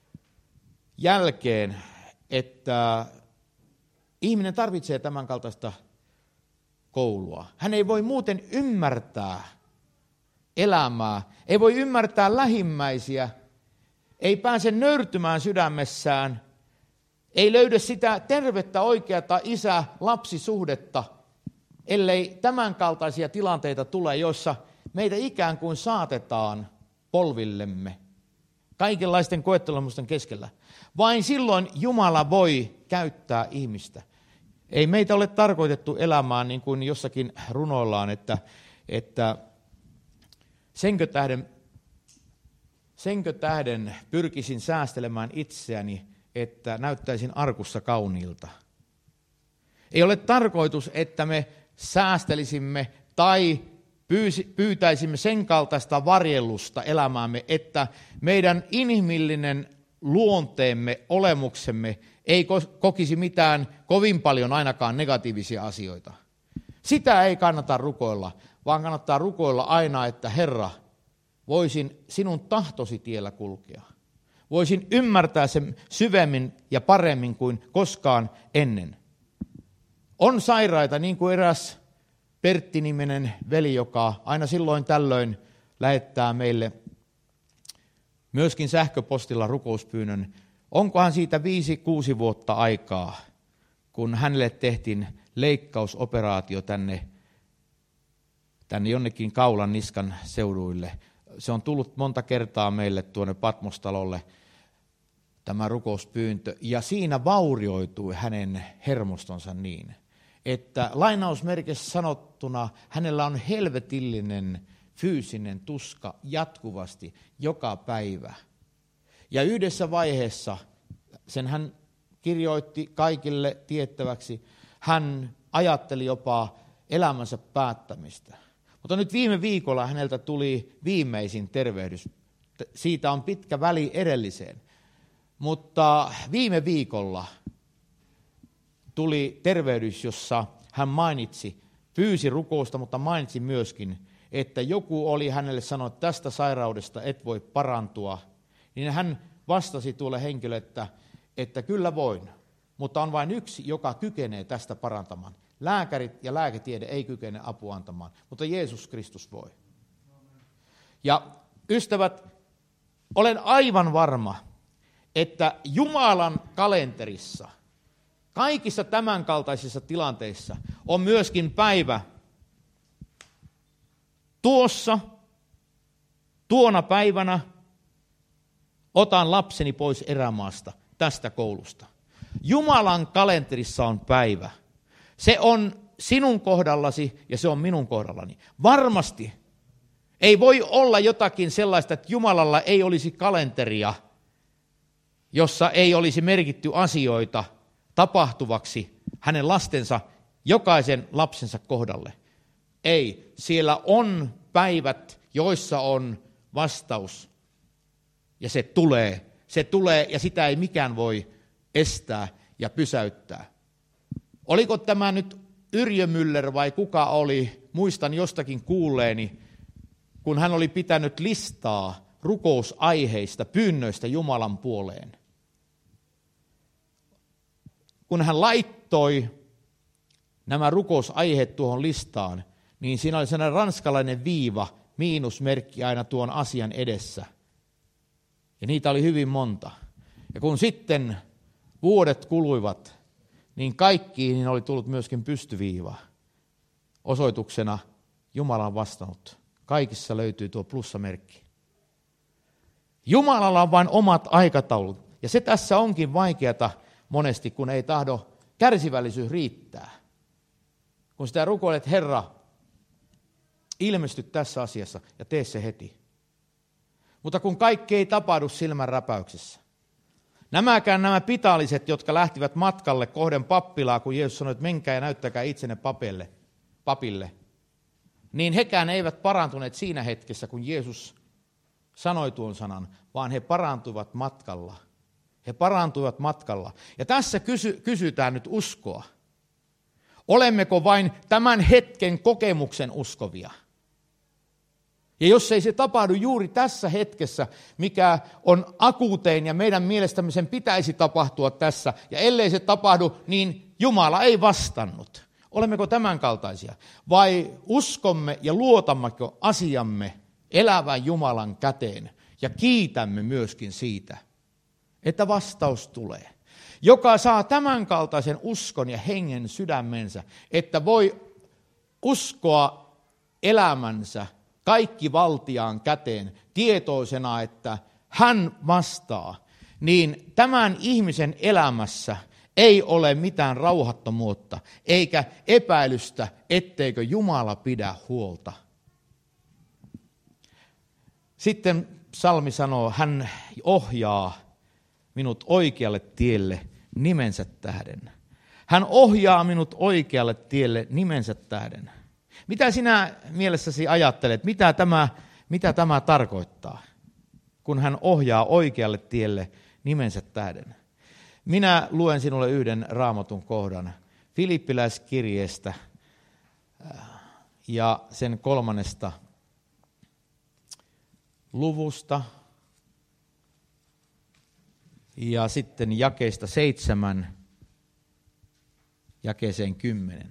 jälkeen, että ihminen tarvitsee tämän kaltaista koulua. Hän ei voi muuten ymmärtää elämää, ei voi ymmärtää lähimmäisiä, ei pääse nöyrtymään sydämessään, ei löydä sitä tervettä oikeata isä-lapsisuhdetta, ellei tämänkaltaisia tilanteita tule, joissa meitä ikään kuin saatetaan polvillemme kaikenlaisten koettelemusten keskellä. Vain silloin Jumala voi käyttää ihmistä. Ei meitä ole tarkoitettu elämään niin kuin jossakin runoillaan, että, että senkö, tähden, senkö tähden pyrkisin säästelemään itseäni, että näyttäisin arkussa kauniilta. Ei ole tarkoitus, että me säästelisimme tai pyytäisimme sen kaltaista varjelusta elämäämme, että meidän inhimillinen luonteemme, olemuksemme ei kokisi mitään kovin paljon ainakaan negatiivisia asioita. Sitä ei kannata rukoilla, vaan kannattaa rukoilla aina, että Herra, voisin sinun tahtosi tiellä kulkea. Voisin ymmärtää sen syvemmin ja paremmin kuin koskaan ennen. On sairaita, niin kuin eräs Pertti-niminen veli, joka aina silloin tällöin lähettää meille myöskin sähköpostilla rukouspyynnön. Onkohan siitä viisi, kuusi vuotta aikaa, kun hänelle tehtiin leikkausoperaatio tänne, tänne jonnekin kaulan niskan seuduille. Se on tullut monta kertaa meille tuonne Patmostalolle, tämä rukouspyyntö, ja siinä vaurioitui hänen hermostonsa niin, että lainausmerkissä sanottuna hänellä on helvetillinen fyysinen tuska jatkuvasti joka päivä. Ja yhdessä vaiheessa, sen hän kirjoitti kaikille tiettäväksi, hän ajatteli jopa elämänsä päättämistä. Mutta nyt viime viikolla häneltä tuli viimeisin tervehdys. Siitä on pitkä väli edelliseen. Mutta viime viikolla tuli tervehdys, jossa hän mainitsi, pyysi rukousta, mutta mainitsi myöskin, että joku oli hänelle sanonut, että tästä sairaudesta et voi parantua. Niin hän vastasi tuolle henkilölle, että, että kyllä voin, mutta on vain yksi, joka kykenee tästä parantamaan. Lääkärit ja lääketiede ei kykene apua antamaan, mutta Jeesus Kristus voi. Ja ystävät, olen aivan varma, että Jumalan kalenterissa, kaikissa tämänkaltaisissa tilanteissa on myöskin päivä tuossa, tuona päivänä otan lapseni pois erämaasta tästä koulusta. Jumalan kalenterissa on päivä. Se on sinun kohdallasi ja se on minun kohdallani. Varmasti ei voi olla jotakin sellaista, että Jumalalla ei olisi kalenteria, jossa ei olisi merkitty asioita tapahtuvaksi hänen lastensa, jokaisen lapsensa kohdalle. Ei, siellä on päivät, joissa on vastaus ja se tulee Se tulee ja sitä ei mikään voi estää ja pysäyttää. Oliko tämä nyt Yrjö Myller vai kuka oli, muistan jostakin kuulleeni, kun hän oli pitänyt listaa rukousaiheista, pyynnöistä Jumalan puoleen. Kun hän laittoi nämä rukousaiheet tuohon listaan, niin siinä oli sellainen ranskalainen viiva, miinusmerkki aina tuon asian edessä. Ja niitä oli hyvin monta. Ja kun sitten vuodet kuluivat, niin kaikkiin oli tullut myöskin pystyviiva. Osoituksena Jumala on vastannut. Kaikissa löytyy tuo plussamerkki. Jumalalla on vain omat aikataulut. Ja se tässä onkin vaikeata monesti, kun ei tahdo kärsivällisyys riittää. Kun sitä rukoilet, Herra, ilmesty tässä asiassa ja tee se heti. Mutta kun kaikki ei tapahdu silmänräpäyksessä. Nämäkään nämä pitaaliset, jotka lähtivät matkalle kohden pappilaa, kun Jeesus sanoi, että menkää ja näyttäkää itsenne papille, papille, niin hekään eivät parantuneet siinä hetkessä, kun Jeesus sanoi tuon sanan, vaan he parantuivat matkalla. He parantuivat matkalla. Ja tässä kysy, kysytään nyt uskoa. Olemmeko vain tämän hetken kokemuksen uskovia? Ja jos ei se tapahdu juuri tässä hetkessä, mikä on akuutein ja meidän mielestämme sen pitäisi tapahtua tässä, ja ellei se tapahdu, niin Jumala ei vastannut. Olemmeko tämän kaltaisia? Vai uskomme ja luotammeko asiamme elävän Jumalan käteen ja kiitämme myöskin siitä, että vastaus tulee? Joka saa tämän kaltaisen uskon ja hengen sydämensä, että voi uskoa elämänsä kaikki valtiaan käteen tietoisena, että hän vastaa, niin tämän ihmisen elämässä ei ole mitään rauhattomuutta eikä epäilystä, etteikö Jumala pidä huolta. Sitten psalmi sanoo, hän ohjaa minut oikealle tielle nimensä tähden. Hän ohjaa minut oikealle tielle nimensä tähden. Mitä sinä mielessäsi ajattelet, mitä tämä, mitä tämä tarkoittaa, kun hän ohjaa oikealle tielle nimensä tähden? Minä luen sinulle yhden Raamatun kohdan Filippiläiskirjeestä ja sen kolmannesta luvusta ja sitten jakeesta seitsemän jakeeseen kymmenen.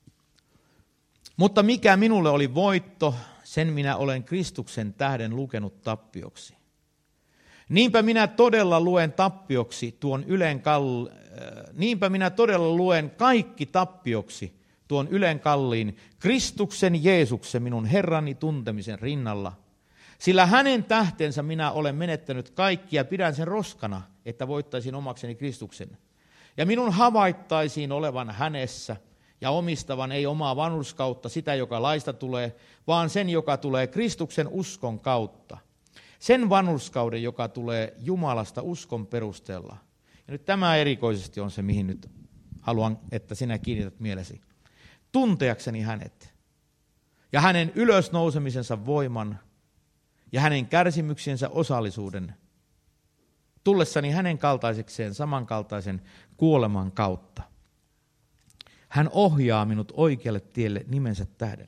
Mutta mikä minulle oli voitto, sen minä olen Kristuksen tähden lukenut tappioksi. Niinpä minä todella luen tappioksi tuon ylen kall... Niinpä minä todella luen kaikki tappioksi tuon ylen kalliin Kristuksen Jeesuksen minun Herrani tuntemisen rinnalla. Sillä hänen tähtensä minä olen menettänyt kaikki ja pidän sen roskana, että voittaisin omakseni Kristuksen. Ja minun havaittaisiin olevan hänessä ja omistavan ei omaa vanhurskautta sitä, joka laista tulee, vaan sen, joka tulee Kristuksen uskon kautta. Sen vanhurskauden, joka tulee Jumalasta uskon perusteella. Ja nyt tämä erikoisesti on se, mihin nyt haluan, että sinä kiinnität mielesi. Tunteakseni hänet ja hänen ylösnousemisensa voiman ja hänen kärsimyksiensä osallisuuden, tullessani hänen kaltaisekseen samankaltaisen kuoleman kautta. Hän ohjaa minut oikealle tielle nimensä tähden.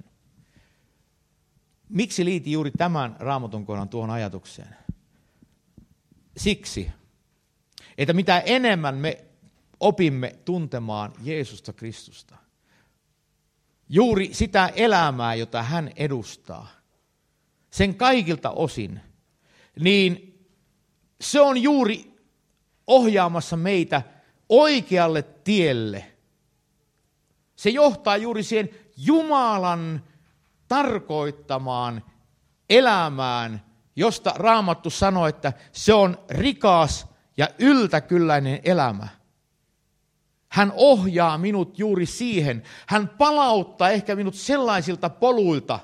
Miksi liitin juuri tämän Raamatun kohdan tuohon ajatukseen? Siksi, että mitä enemmän me opimme tuntemaan Jeesusta Kristusta, juuri sitä elämää, jota hän edustaa, sen kaikilta osin, niin se on juuri ohjaamassa meitä oikealle tielle. Se johtaa juuri siihen Jumalan tarkoittamaan elämään, josta Raamattu sanoo, että se on rikas ja yltäkylläinen elämä. Hän ohjaa minut juuri siihen. Hän palauttaa ehkä minut sellaisilta poluilta,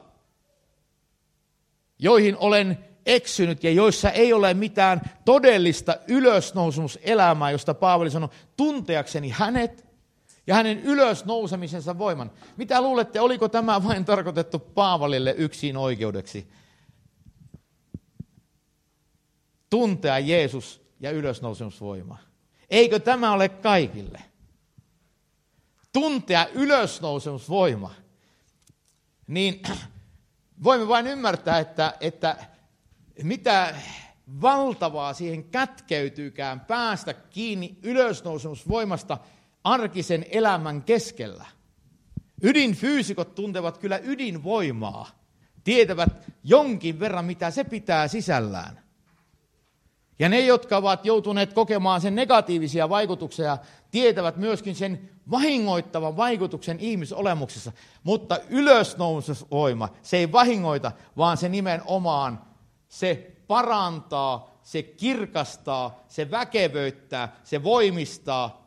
joihin olen eksynyt ja joissa ei ole mitään todellista ylösnousemuselämää, josta Paavali sanoi, tunteakseni hänet ja hänen ylösnousemisensa voiman. Mitä luulette, oliko tämä vain tarkoitettu Paavalille yksin oikeudeksi? Tuntea Jeesus ja ylösnousemusvoima. Eikö tämä ole kaikille? Tuntea ylösnousemusvoima. Niin voimme vain ymmärtää, että, että mitä valtavaa siihen kätkeytyykään päästä kiinni ylösnousemusvoimasta arkisen elämän keskellä. Ydinfyysikot tuntevat kyllä ydinvoimaa, tietävät jonkin verran, mitä se pitää sisällään. Ja ne, jotka ovat joutuneet kokemaan sen negatiivisia vaikutuksia, tietävät myöskin sen vahingoittavan vaikutuksen ihmisolemuksessa. Mutta ylösnousemusvoima, se ei vahingoita, vaan se nimenomaan, se parantaa, se kirkastaa, se väkevöittää, se voimistaa.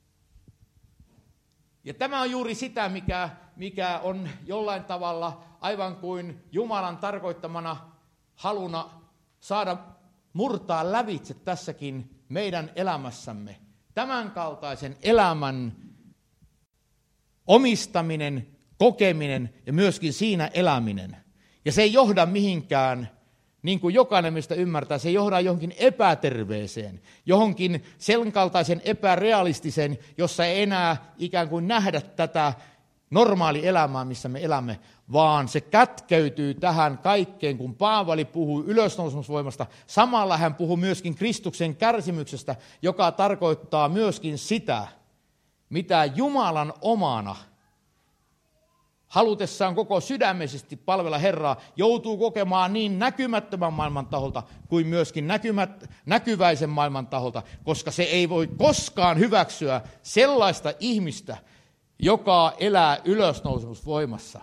Ja tämä on juuri sitä, mikä, mikä on jollain tavalla aivan kuin Jumalan tarkoittamana haluna saada murtaa lävitse tässäkin meidän elämässämme. Tämän kaltaisen elämän omistaminen, kokeminen ja myöskin siinä eläminen. Ja se ei johda mihinkään, niin kuin jokainen meistä ymmärtää, se johdaa johonkin epäterveeseen, johonkin sen kaltaisen epärealistiseen, jossa ei enää ikään kuin nähdä tätä normaali elämää, missä me elämme, vaan se kätkeytyy tähän kaikkeen, kun Paavali puhuu ylösnousemusvoimasta. Samalla hän puhuu myöskin Kristuksen kärsimyksestä, joka tarkoittaa myöskin sitä, mitä Jumalan omana, halutessaan koko sydämellisesti palvella Herraa, joutuu kokemaan niin näkymättömän maailman taholta kuin myöskin näkymät, näkyväisen maailman taholta, koska se ei voi koskaan hyväksyä sellaista ihmistä, joka elää ylösnousemusvoimassa.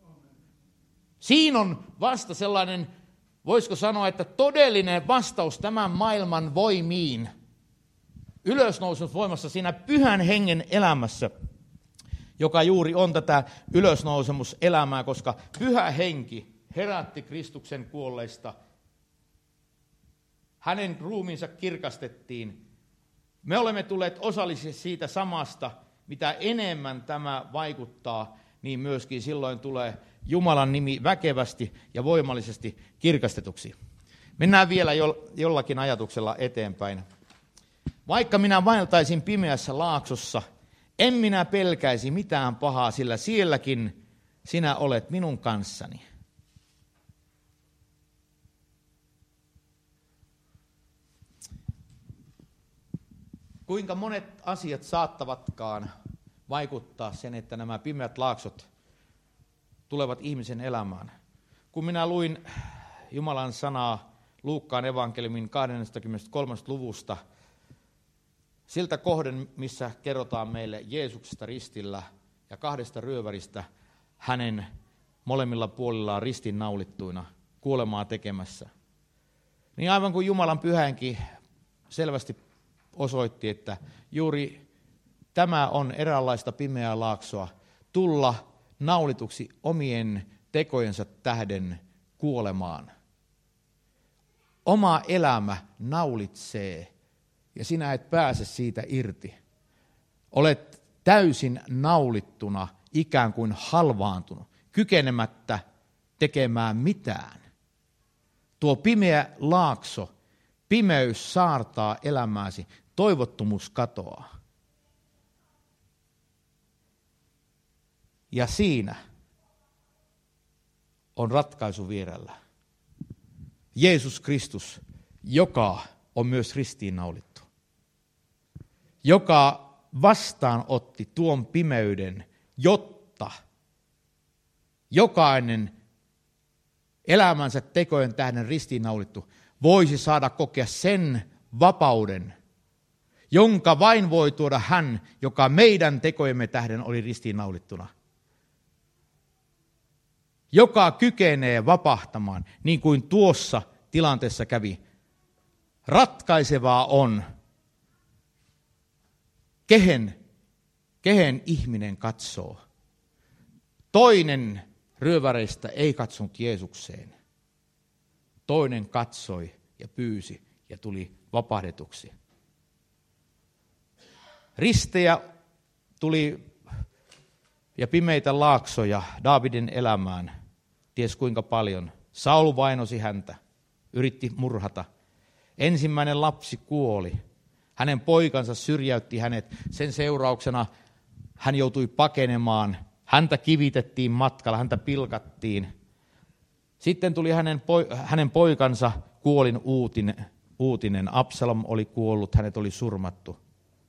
Siinä on vasta sellainen, voisiko sanoa, että todellinen vastaus tämän maailman voimiin. Ylösnousemusvoimassa, siinä pyhän hengen elämässä, joka juuri on tätä ylösnousemuselämää, koska pyhä henki herätti Kristuksen kuolleista. Hänen ruumiinsa kirkastettiin. Me olemme tulleet osallisiksi siitä samasta, mitä enemmän tämä vaikuttaa, niin myöskin silloin tulee Jumalan nimi väkevästi ja voimallisesti kirkastetuksi. Mennään vielä jollakin ajatuksella eteenpäin. Vaikka minä vaeltaisin pimeässä laaksossa, en minä pelkäisi mitään pahaa, sillä sielläkin sinä olet minun kanssani. Kuinka monet asiat saattavatkaan vaikuttaa sen, että nämä pimeät laaksot tulevat ihmisen elämään. Kun minä luin Jumalan sanaa Luukkaan evankeliumin kaksikymmentäkolmannesta luvusta, siltä kohden, missä kerrotaan meille Jeesuksesta ristillä ja kahdesta ryöväristä hänen molemmilla puolillaan ristin naulittuina kuolemaa tekemässä, niin aivan kuin Jumalan pyhänkin selvästi osoitti, että juuri tämä on eräänlaista pimeää laaksoa, tulla naulituksi omien tekojensa tähden kuolemaan. Oma elämä naulitsee ja sinä et pääse siitä irti. Olet täysin naulittuna, ikään kuin halvaantunut, kykenemättä tekemään mitään. Tuo pimeä laakso, pimeys saartaa elämääsi, toivottomuus katoaa. Ja siinä on ratkaisu vierellä. Jeesus Kristus, joka on myös ristiinnaulittu, joka vastaanotti tuon pimeyden, jotta jokainen elämänsä tekojen tähden ristiinnaulittu voisi saada kokea sen vapauden, jonka vain voi tuoda hän, joka meidän tekojemme tähden oli ristiinnaulittuna. Joka kykenee vapahtamaan, niin kuin tuossa tilanteessa kävi. Ratkaisevaa on, kehen, kehen ihminen katsoo. Toinen ryöväreistä ei katsonut Jeesukseen. Toinen katsoi ja pyysi ja tuli vapahdetuksi. Ristejä tuli ja pimeitä laaksoja Daavidin elämään, ties kuinka paljon. Saul vainosi häntä, yritti murhata. Ensimmäinen lapsi kuoli. Hänen poikansa syrjäytti hänet. Sen seurauksena hän joutui pakenemaan. Häntä kivitettiin matkalla, häntä pilkattiin. Sitten tuli hänen, poi- hänen poikansa kuolin uutinen, uutinen. Absalom oli kuollut, hänet oli surmattu.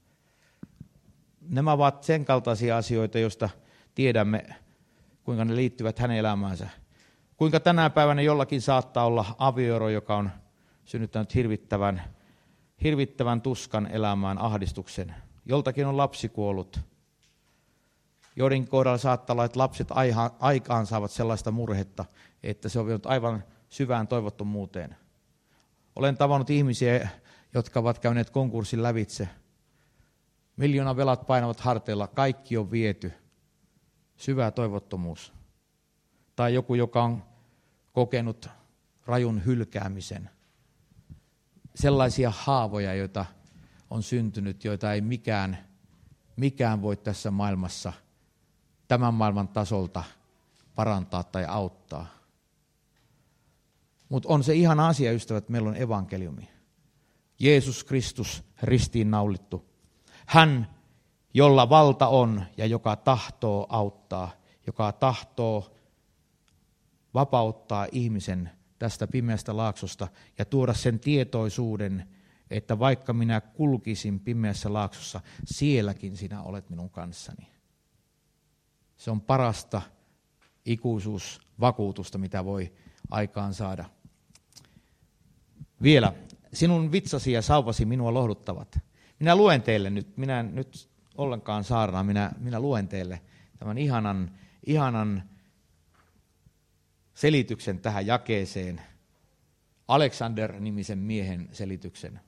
Nämä ovat sen kaltaisia asioita, joista tiedämme, kuinka ne liittyvät hänen elämäänsä. Kuinka tänä päivänä jollakin saattaa olla avioero, joka on synnyttänyt hirvittävän, hirvittävän tuskan elämään, ahdistuksen. Joltakin on lapsi kuollut. Joiden kohdalla saattaa olla, että lapset aikaan saavat sellaista murhetta, että se on vienyt aivan syvään toivottomuuteen. Olen tavannut ihmisiä, jotka ovat käyneet konkurssin lävitse. Miljoona velat painavat harteilla, kaikki on viety. Syvä toivottomuus. Tai joku, joka on kokenut rajun hylkäämisen. Sellaisia haavoja, joita on syntynyt, joita ei mikään, mikään voi tässä maailmassa, tämän maailman tasolta parantaa tai auttaa. Mutta on se ihana asia, ystävät, että meillä on evankeliumi. Jeesus Kristus ristiinnaulittu. Hän, jolla valta on ja joka tahtoo auttaa, joka tahtoo vapauttaa ihmisen tästä pimeästä laaksosta ja tuoda sen tietoisuuden, että vaikka minä kulkisin pimeässä laaksossa, sielläkin sinä olet minun kanssani. Se on parasta ikuisuusvakuutusta, mitä voi aikaan saada. Vielä, sinun vitsasi ja sauvasi minua lohduttavat. Minä luen teille nyt, minä en nyt ollenkaan saarnaa, minä, minä luen teille tämän ihanan, ihanan selityksen tähän jakeeseen. Alexander-nimisen miehen selityksen.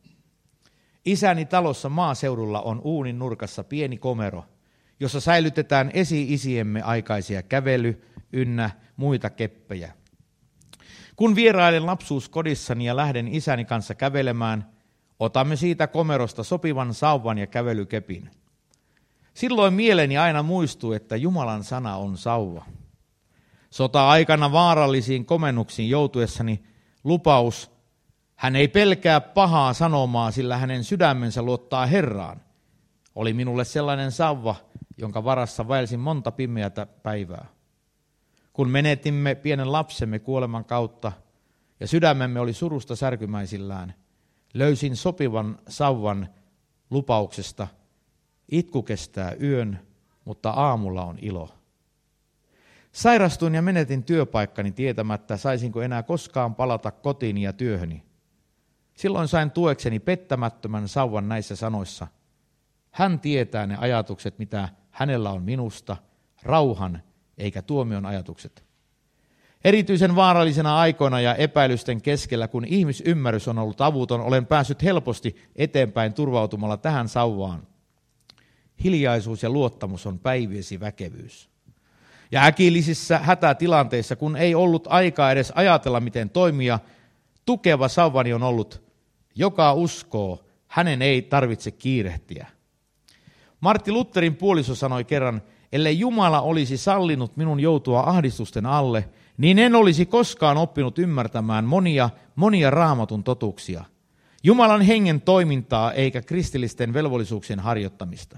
Isäni talossa maaseudulla on uunin nurkassa pieni komero, jossa säilytetään esi-isiemme aikaisia kävely ynnä muita keppejä. Kun vierailen lapsuuskodissani ja lähden isäni kanssa kävelemään, otamme siitä komerosta sopivan sauvan ja kävelykepin. Silloin mieleeni aina muistuu, että Jumalan sana on sauva. Sota-aikana vaarallisiin komennuksiin joutuessani lupaus, hän ei pelkää pahaa sanomaa, sillä hänen sydämensä luottaa Herraan, oli minulle sellainen sauva, jonka varassa vaelsin monta pimeätä päivää. Kun menetimme pienen lapsemme kuoleman kautta ja sydämemme oli surusta särkymäisillään, löysin sopivan sauvan lupauksesta. Itku kestää yön, mutta aamulla on ilo. Sairastuin ja menetin työpaikkani tietämättä, saisinko enää koskaan palata kotiini ja työhöni. Silloin sain tuekseni pettämättömän sauvan näissä sanoissa. Hän tietää ne ajatukset, mitä hänellä on minusta, rauhan eikä tuomion ajatukset. Erityisen vaarallisena aikoina ja epäilysten keskellä, kun ihmisymmärrys on ollut avuton, olen päässyt helposti eteenpäin turvautumalla tähän sauvaan. Hiljaisuus ja luottamus on päiviesi väkevyys. Ja äkillisissä hätätilanteissa, kun ei ollut aikaa edes ajatella, miten toimia, tukeva sauvani on ollut, joka uskoo, hänen ei tarvitse kiirehtiä. Martti Lutherin puoliso sanoi kerran, ellei Jumala olisi sallinut minun joutua ahdistusten alle, niin en olisi koskaan oppinut ymmärtämään monia, monia raamatun totuuksia. Jumalan hengen toimintaa eikä kristillisten velvollisuuksien harjoittamista.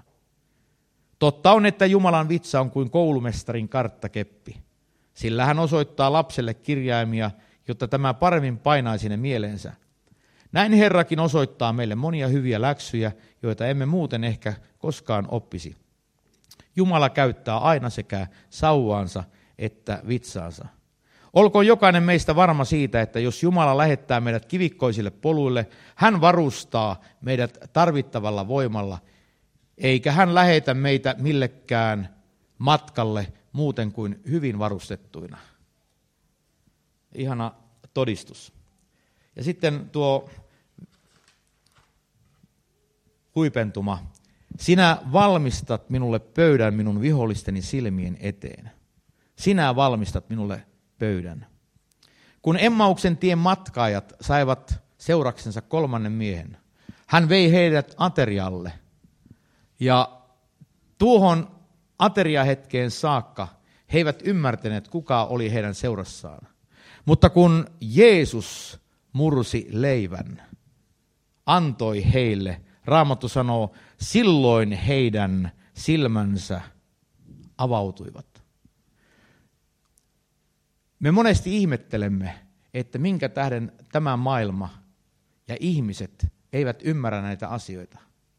Totta on, että Jumalan vitsa on kuin koulumestarin karttakeppi. Sillä hän osoittaa lapselle kirjaimia, jotta tämä paremmin painaisi ne mieleensä. Näin Herrakin osoittaa meille monia hyviä läksyjä, joita emme muuten ehkä koskaan oppisi. Jumala käyttää aina sekä sauvaansa että vitsaansa. Olkoon jokainen meistä varma siitä, että jos Jumala lähettää meidät kivikkoisille poluille, hän varustaa meidät tarvittavalla voimalla, eikä hän lähetä meitä millekään matkalle muuten kuin hyvin varustettuina. Ihana todistus. Ja sitten tuo huipentuma. Sinä valmistat minulle pöydän minun vihollisteni silmien eteen. Sinä valmistat minulle pöydän. Kun Emmauksen tien matkaajat saivat seuraksensa kolmannen miehen, hän vei heidät aterialle. Ja tuohon ateriahetkeen saakka he eivät ymmärtäneet, kuka oli heidän seurassaan. Mutta kun Jeesus mursi leivän, antoi heille. Raamattu sanoo, silloin heidän silmänsä avautuivat. Me monesti ihmettelemme, että minkä tähden tämä maailma ja ihmiset eivät ymmärrä näitä asioita.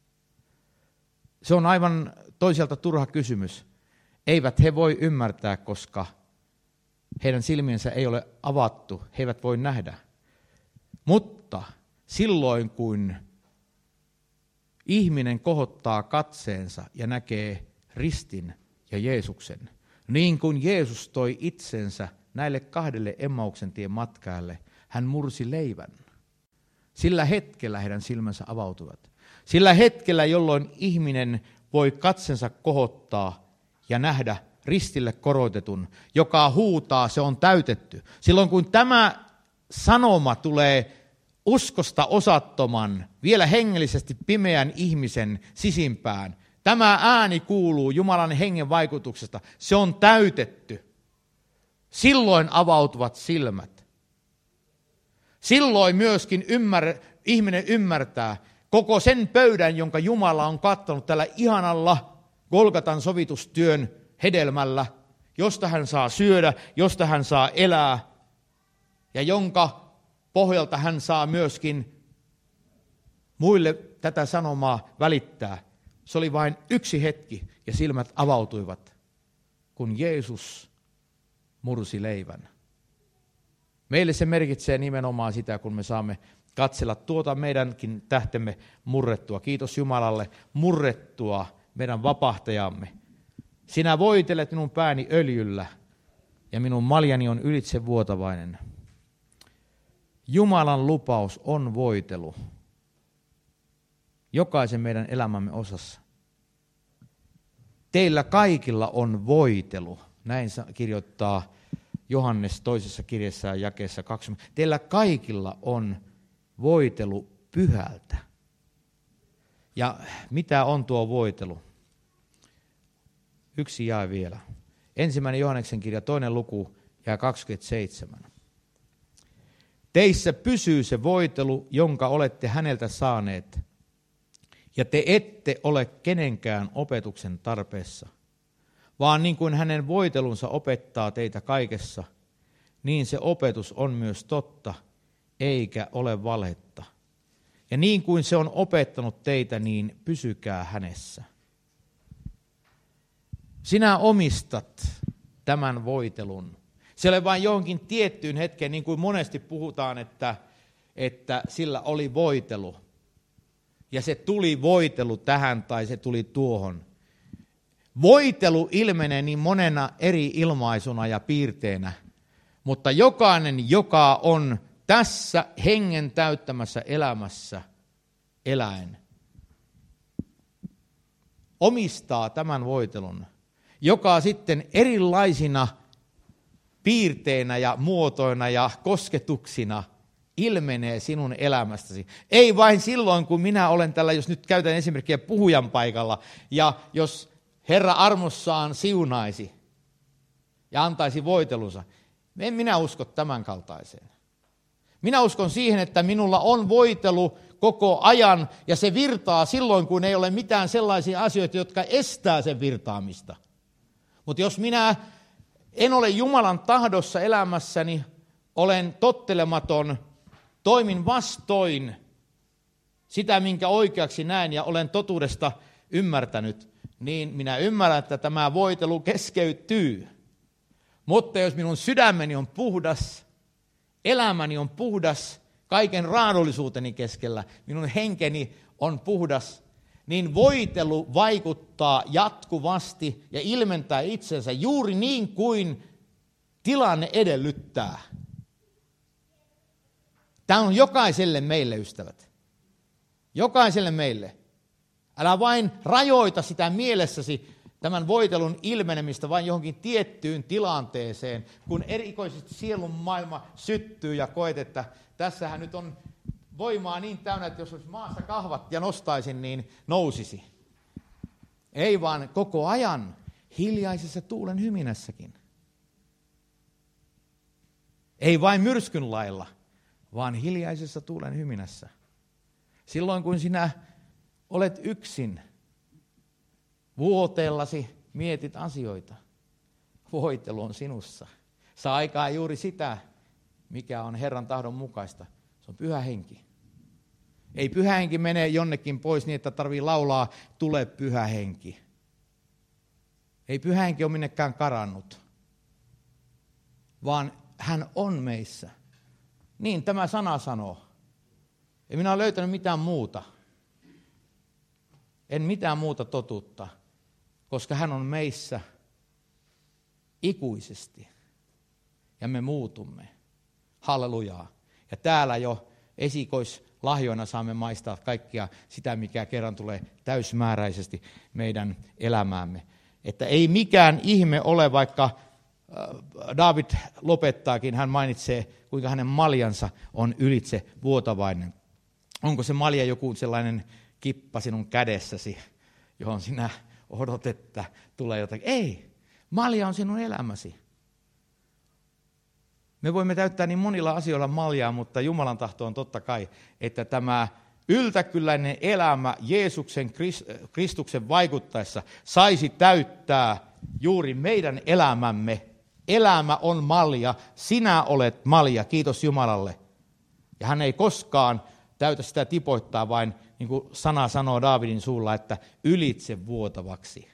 Se on aivan toiselta turha kysymys. Eivät he voi ymmärtää, koska heidän silmiensä ei ole avattu, he eivät voi nähdä. Mutta silloin, kun ihminen kohottaa katseensa ja näkee ristin ja Jeesuksen, niin kuin Jeesus toi itsensä näille kahdelle Emmauksen tien matkaille, hän mursi leivän. Sillä hetkellä heidän silmänsä avautuvat. Sillä hetkellä, jolloin ihminen voi katsensa kohottaa ja nähdä ristille korotetun, joka huutaa, se on täytetty. Silloin kun tämä sanoma tulee uskosta osattoman, vielä hengellisesti pimeän ihmisen sisimpään, tämä ääni kuuluu Jumalan hengen vaikutuksesta, se on täytetty. Silloin avautuvat silmät. Silloin myöskin ymmär, ihminen ymmärtää koko sen pöydän, jonka Jumala on kattanut tällä ihanalla Golgatan sovitustyön hedelmällä, josta hän saa syödä, josta hän saa elää ja jonka pohjalta hän saa myöskin muille tätä sanomaa välittää. Se oli vain yksi hetki ja silmät avautuivat, kun Jeesus mursi leivän. Meille se merkitsee nimenomaan sitä, kun me saamme katsella tuota meidänkin tähtemme murrettua. Kiitos Jumalalle, murrettua meidän vapahtajamme. Sinä voitelet minun pääni öljyllä ja minun maljani on ylitse vuotavainen. Jumalan lupaus on voitelu jokaisen meidän elämämme osassa. Teillä kaikilla on voitelu. Näin kirjoittaa Johannes toisessa kirjassaan jakeessa kaksikymmentä. Teillä kaikilla on voitelu pyhältä. Ja mitä on tuo voitelu? Yksi jae vielä. Ensimmäinen Johanneksen kirja, toinen luku, jae kaksikymmentäseitsemän. Teissä pysyy se voitelu, jonka olette häneltä saaneet, ja te ette ole kenenkään opetuksen tarpeessa, vaan niin kuin hänen voitelunsa opettaa teitä kaikessa, niin se opetus on myös totta, eikä ole valhetta. Ja niin kuin se on opettanut teitä, niin pysykää hänessä. Sinä omistat tämän voitelun. Se ei ole vain johonkin tiettyyn hetkeen, niin kuin monesti puhutaan, että, että sillä oli voitelu. Ja se tuli voitelu tähän tai se tuli tuohon. Voitelu ilmenee niin monena eri ilmaisuna ja piirteenä, mutta jokainen, joka on tässä hengen täyttämässä elämässä eläen, omistaa tämän voitelun, joka sitten erilaisina piirteinä ja muotoina ja kosketuksina ilmenee sinun elämästäsi. Ei vain silloin, kun minä olen tällä, jos nyt käytän esimerkkiä puhujan paikalla, ja jos Herra armossaan siunaisi ja antaisi voitelunsa. En minä usko tämän kaltaiseen. Minä uskon siihen, että minulla on voitelu koko ajan, ja se virtaa silloin, kun ei ole mitään sellaisia asioita, jotka estää sen virtaamista. Mutta jos minä en ole Jumalan tahdossa elämässäni, olen tottelematon, toimin vastoin sitä, minkä oikeaksi näen, ja olen totuudesta ymmärtänyt, niin minä ymmärrän, että tämä voitelu keskeytyy. Mutta jos minun sydämeni on puhdas, elämäni on puhdas, kaiken raadollisuuteni keskellä, minun henkeni on puhdas, niin voitelu vaikuttaa jatkuvasti ja ilmentää itsensä juuri niin kuin tilanne edellyttää. Tämä on jokaiselle meille, ystävät. Jokaiselle meille. Älä vain rajoita sitä mielessäsi tämän voitelun ilmenemistä vain johonkin tiettyyn tilanteeseen, kun erikoisesti sielun maailma syttyy ja koet, että tässähän nyt on voimaa niin täynnä, että jos olisi maassa kahvat ja nostaisin, niin nousisi. Ei vaan koko ajan hiljaisessa tuulen hyminässäkin. Ei vain myrskyn lailla, vaan hiljaisessa tuulen hyminässä. Silloin kun sinä olet yksin, vuoteellasi mietit asioita, voitelu on sinussa. Saa aikaa juuri sitä, mikä on Herran tahdon mukaista. Se on Pyhä Henki. Ei Pyhä Henki mene jonnekin pois niin, että tarvii laulaa, tule Pyhä Henki. Ei Pyhä Henki ole minnekään karannut, vaan hän on meissä. Niin tämä sana sanoo. En minä ole löytänyt mitään muuta. En mitään muuta totuutta, koska hän on meissä ikuisesti. Ja me muutumme. Hallelujaa. Ja täällä jo esikoislahjoina saamme maistaa kaikkia sitä, mikä kerran tulee täysmääräisesti meidän elämäämme. Että ei mikään ihme ole, vaikka Daavid lopettaakin, hän mainitsee, kuinka hänen maljansa on ylitse vuotavainen. Onko se malja joku sellainen kippa sinun kädessäsi, johon sinä odotat, että tulee jotakin? Ei, malja on sinun elämäsi. Me voimme täyttää niin monilla asioilla maljaa, mutta Jumalan tahto on totta kai, että tämä yltäkylläinen elämä Jeesuksen Kristuksen vaikuttaessa saisi täyttää juuri meidän elämämme. Elämä on malja, sinä olet malja, kiitos Jumalalle. Ja hän ei koskaan täytä sitä tipoittaa, vain niin kuin sana sanoo Daavidin suulla, että ylitse vuotavaksi.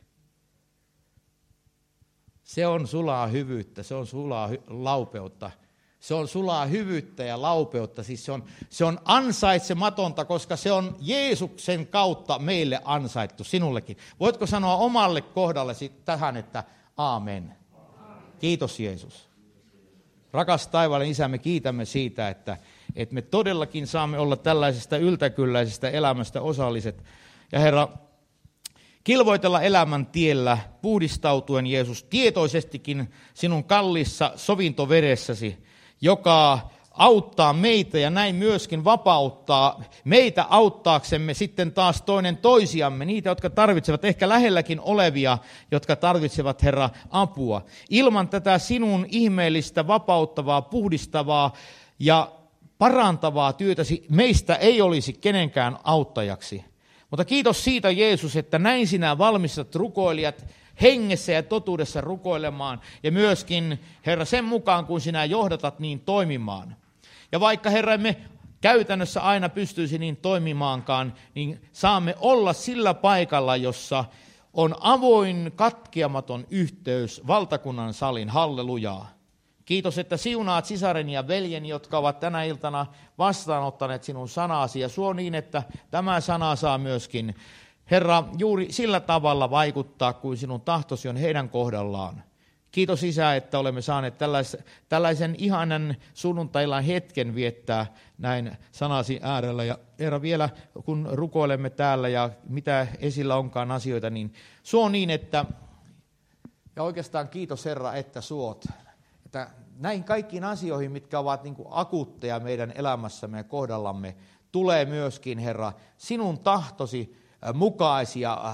Se on sulaa hyvyyttä, se on sulaa hy- laupeutta. Se on sulaa hyvyyttä ja laupeutta, siis se on, se on ansaitsematonta, koska se on Jeesuksen kautta meille ansaittu, sinullekin. Voitko sanoa omalle kohdallesi tähän, että aamen. Kiitos Jeesus. Rakas taivaallinen Isä, me kiitämme siitä, että, että me todellakin saamme olla tällaisesta yltäkylläisestä elämästä osalliset. Ja Herra, kilvoitella elämän tiellä, puhdistautuen Jeesus tietoisestikin sinun kallissa sovintoveressäsi, joka auttaa meitä ja näin myöskin vapauttaa meitä auttaaksemme sitten taas toinen toisiamme, niitä, jotka tarvitsevat, ehkä lähelläkin olevia, jotka tarvitsevat, Herra, apua. Ilman tätä sinun ihmeellistä, vapauttavaa, puhdistavaa ja parantavaa työtäsi meistä ei olisi kenenkään auttajaksi. Mutta kiitos siitä, Jeesus, että näin sinä valmistat rukoilijat hengessä ja totuudessa rukoilemaan ja myöskin, Herra, sen mukaan, kun sinä johdatat, niin toimimaan. Ja vaikka, Herra, emme käytännössä aina pystyisi niin toimimaankaan, niin saamme olla sillä paikalla, jossa on avoin, katkeamaton yhteys valtakunnan salin. Hallelujaa. Kiitos, että siunaat sisareni ja veljeni, jotka ovat tänä iltana vastaanottaneet sinun sanasi. Ja suo niin, että tämä sana saa myöskin, Herra, juuri sillä tavalla vaikuttaa, kuin sinun tahtosi on heidän kohdallaan. Kiitos Isä, että olemme saaneet tällaisen, tällaisen ihanan sunnuntailan hetken viettää näin sanasi äärellä. Ja Herra, vielä kun rukoilemme täällä ja mitä esillä onkaan asioita, niin suo niin, että, ja oikeastaan kiitos Herra, että suot, että näihin kaikkiin asioihin, mitkä ovat niin kuin akuutteja meidän elämässämme ja kohdallamme, tulee myöskin, Herra, sinun tahtosi mukaisia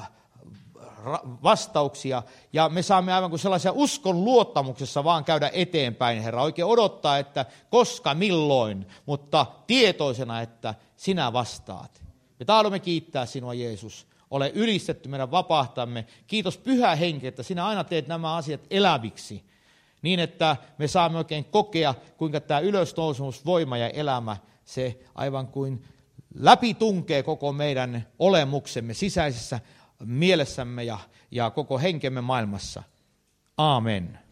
vastauksia, ja me saamme aivan kuin sellaisia uskon luottamuksessa vaan käydä eteenpäin, Herra, oikein odottaa, että koska, milloin, mutta tietoisena, että sinä vastaat. Me tahdomme kiittää sinua, Jeesus. Ole ylistetty meidän vapahtamme. Kiitos Pyhä Henki, että sinä aina teet nämä asiat eläviksi, niin että me saamme oikein kokea, kuinka tämä ylösnousemusvoima ja elämä, se aivan kuin läpi tunkee koko meidän olemuksemme sisäisessä mielessämme ja, ja koko henkemme maailmassa. Aamen.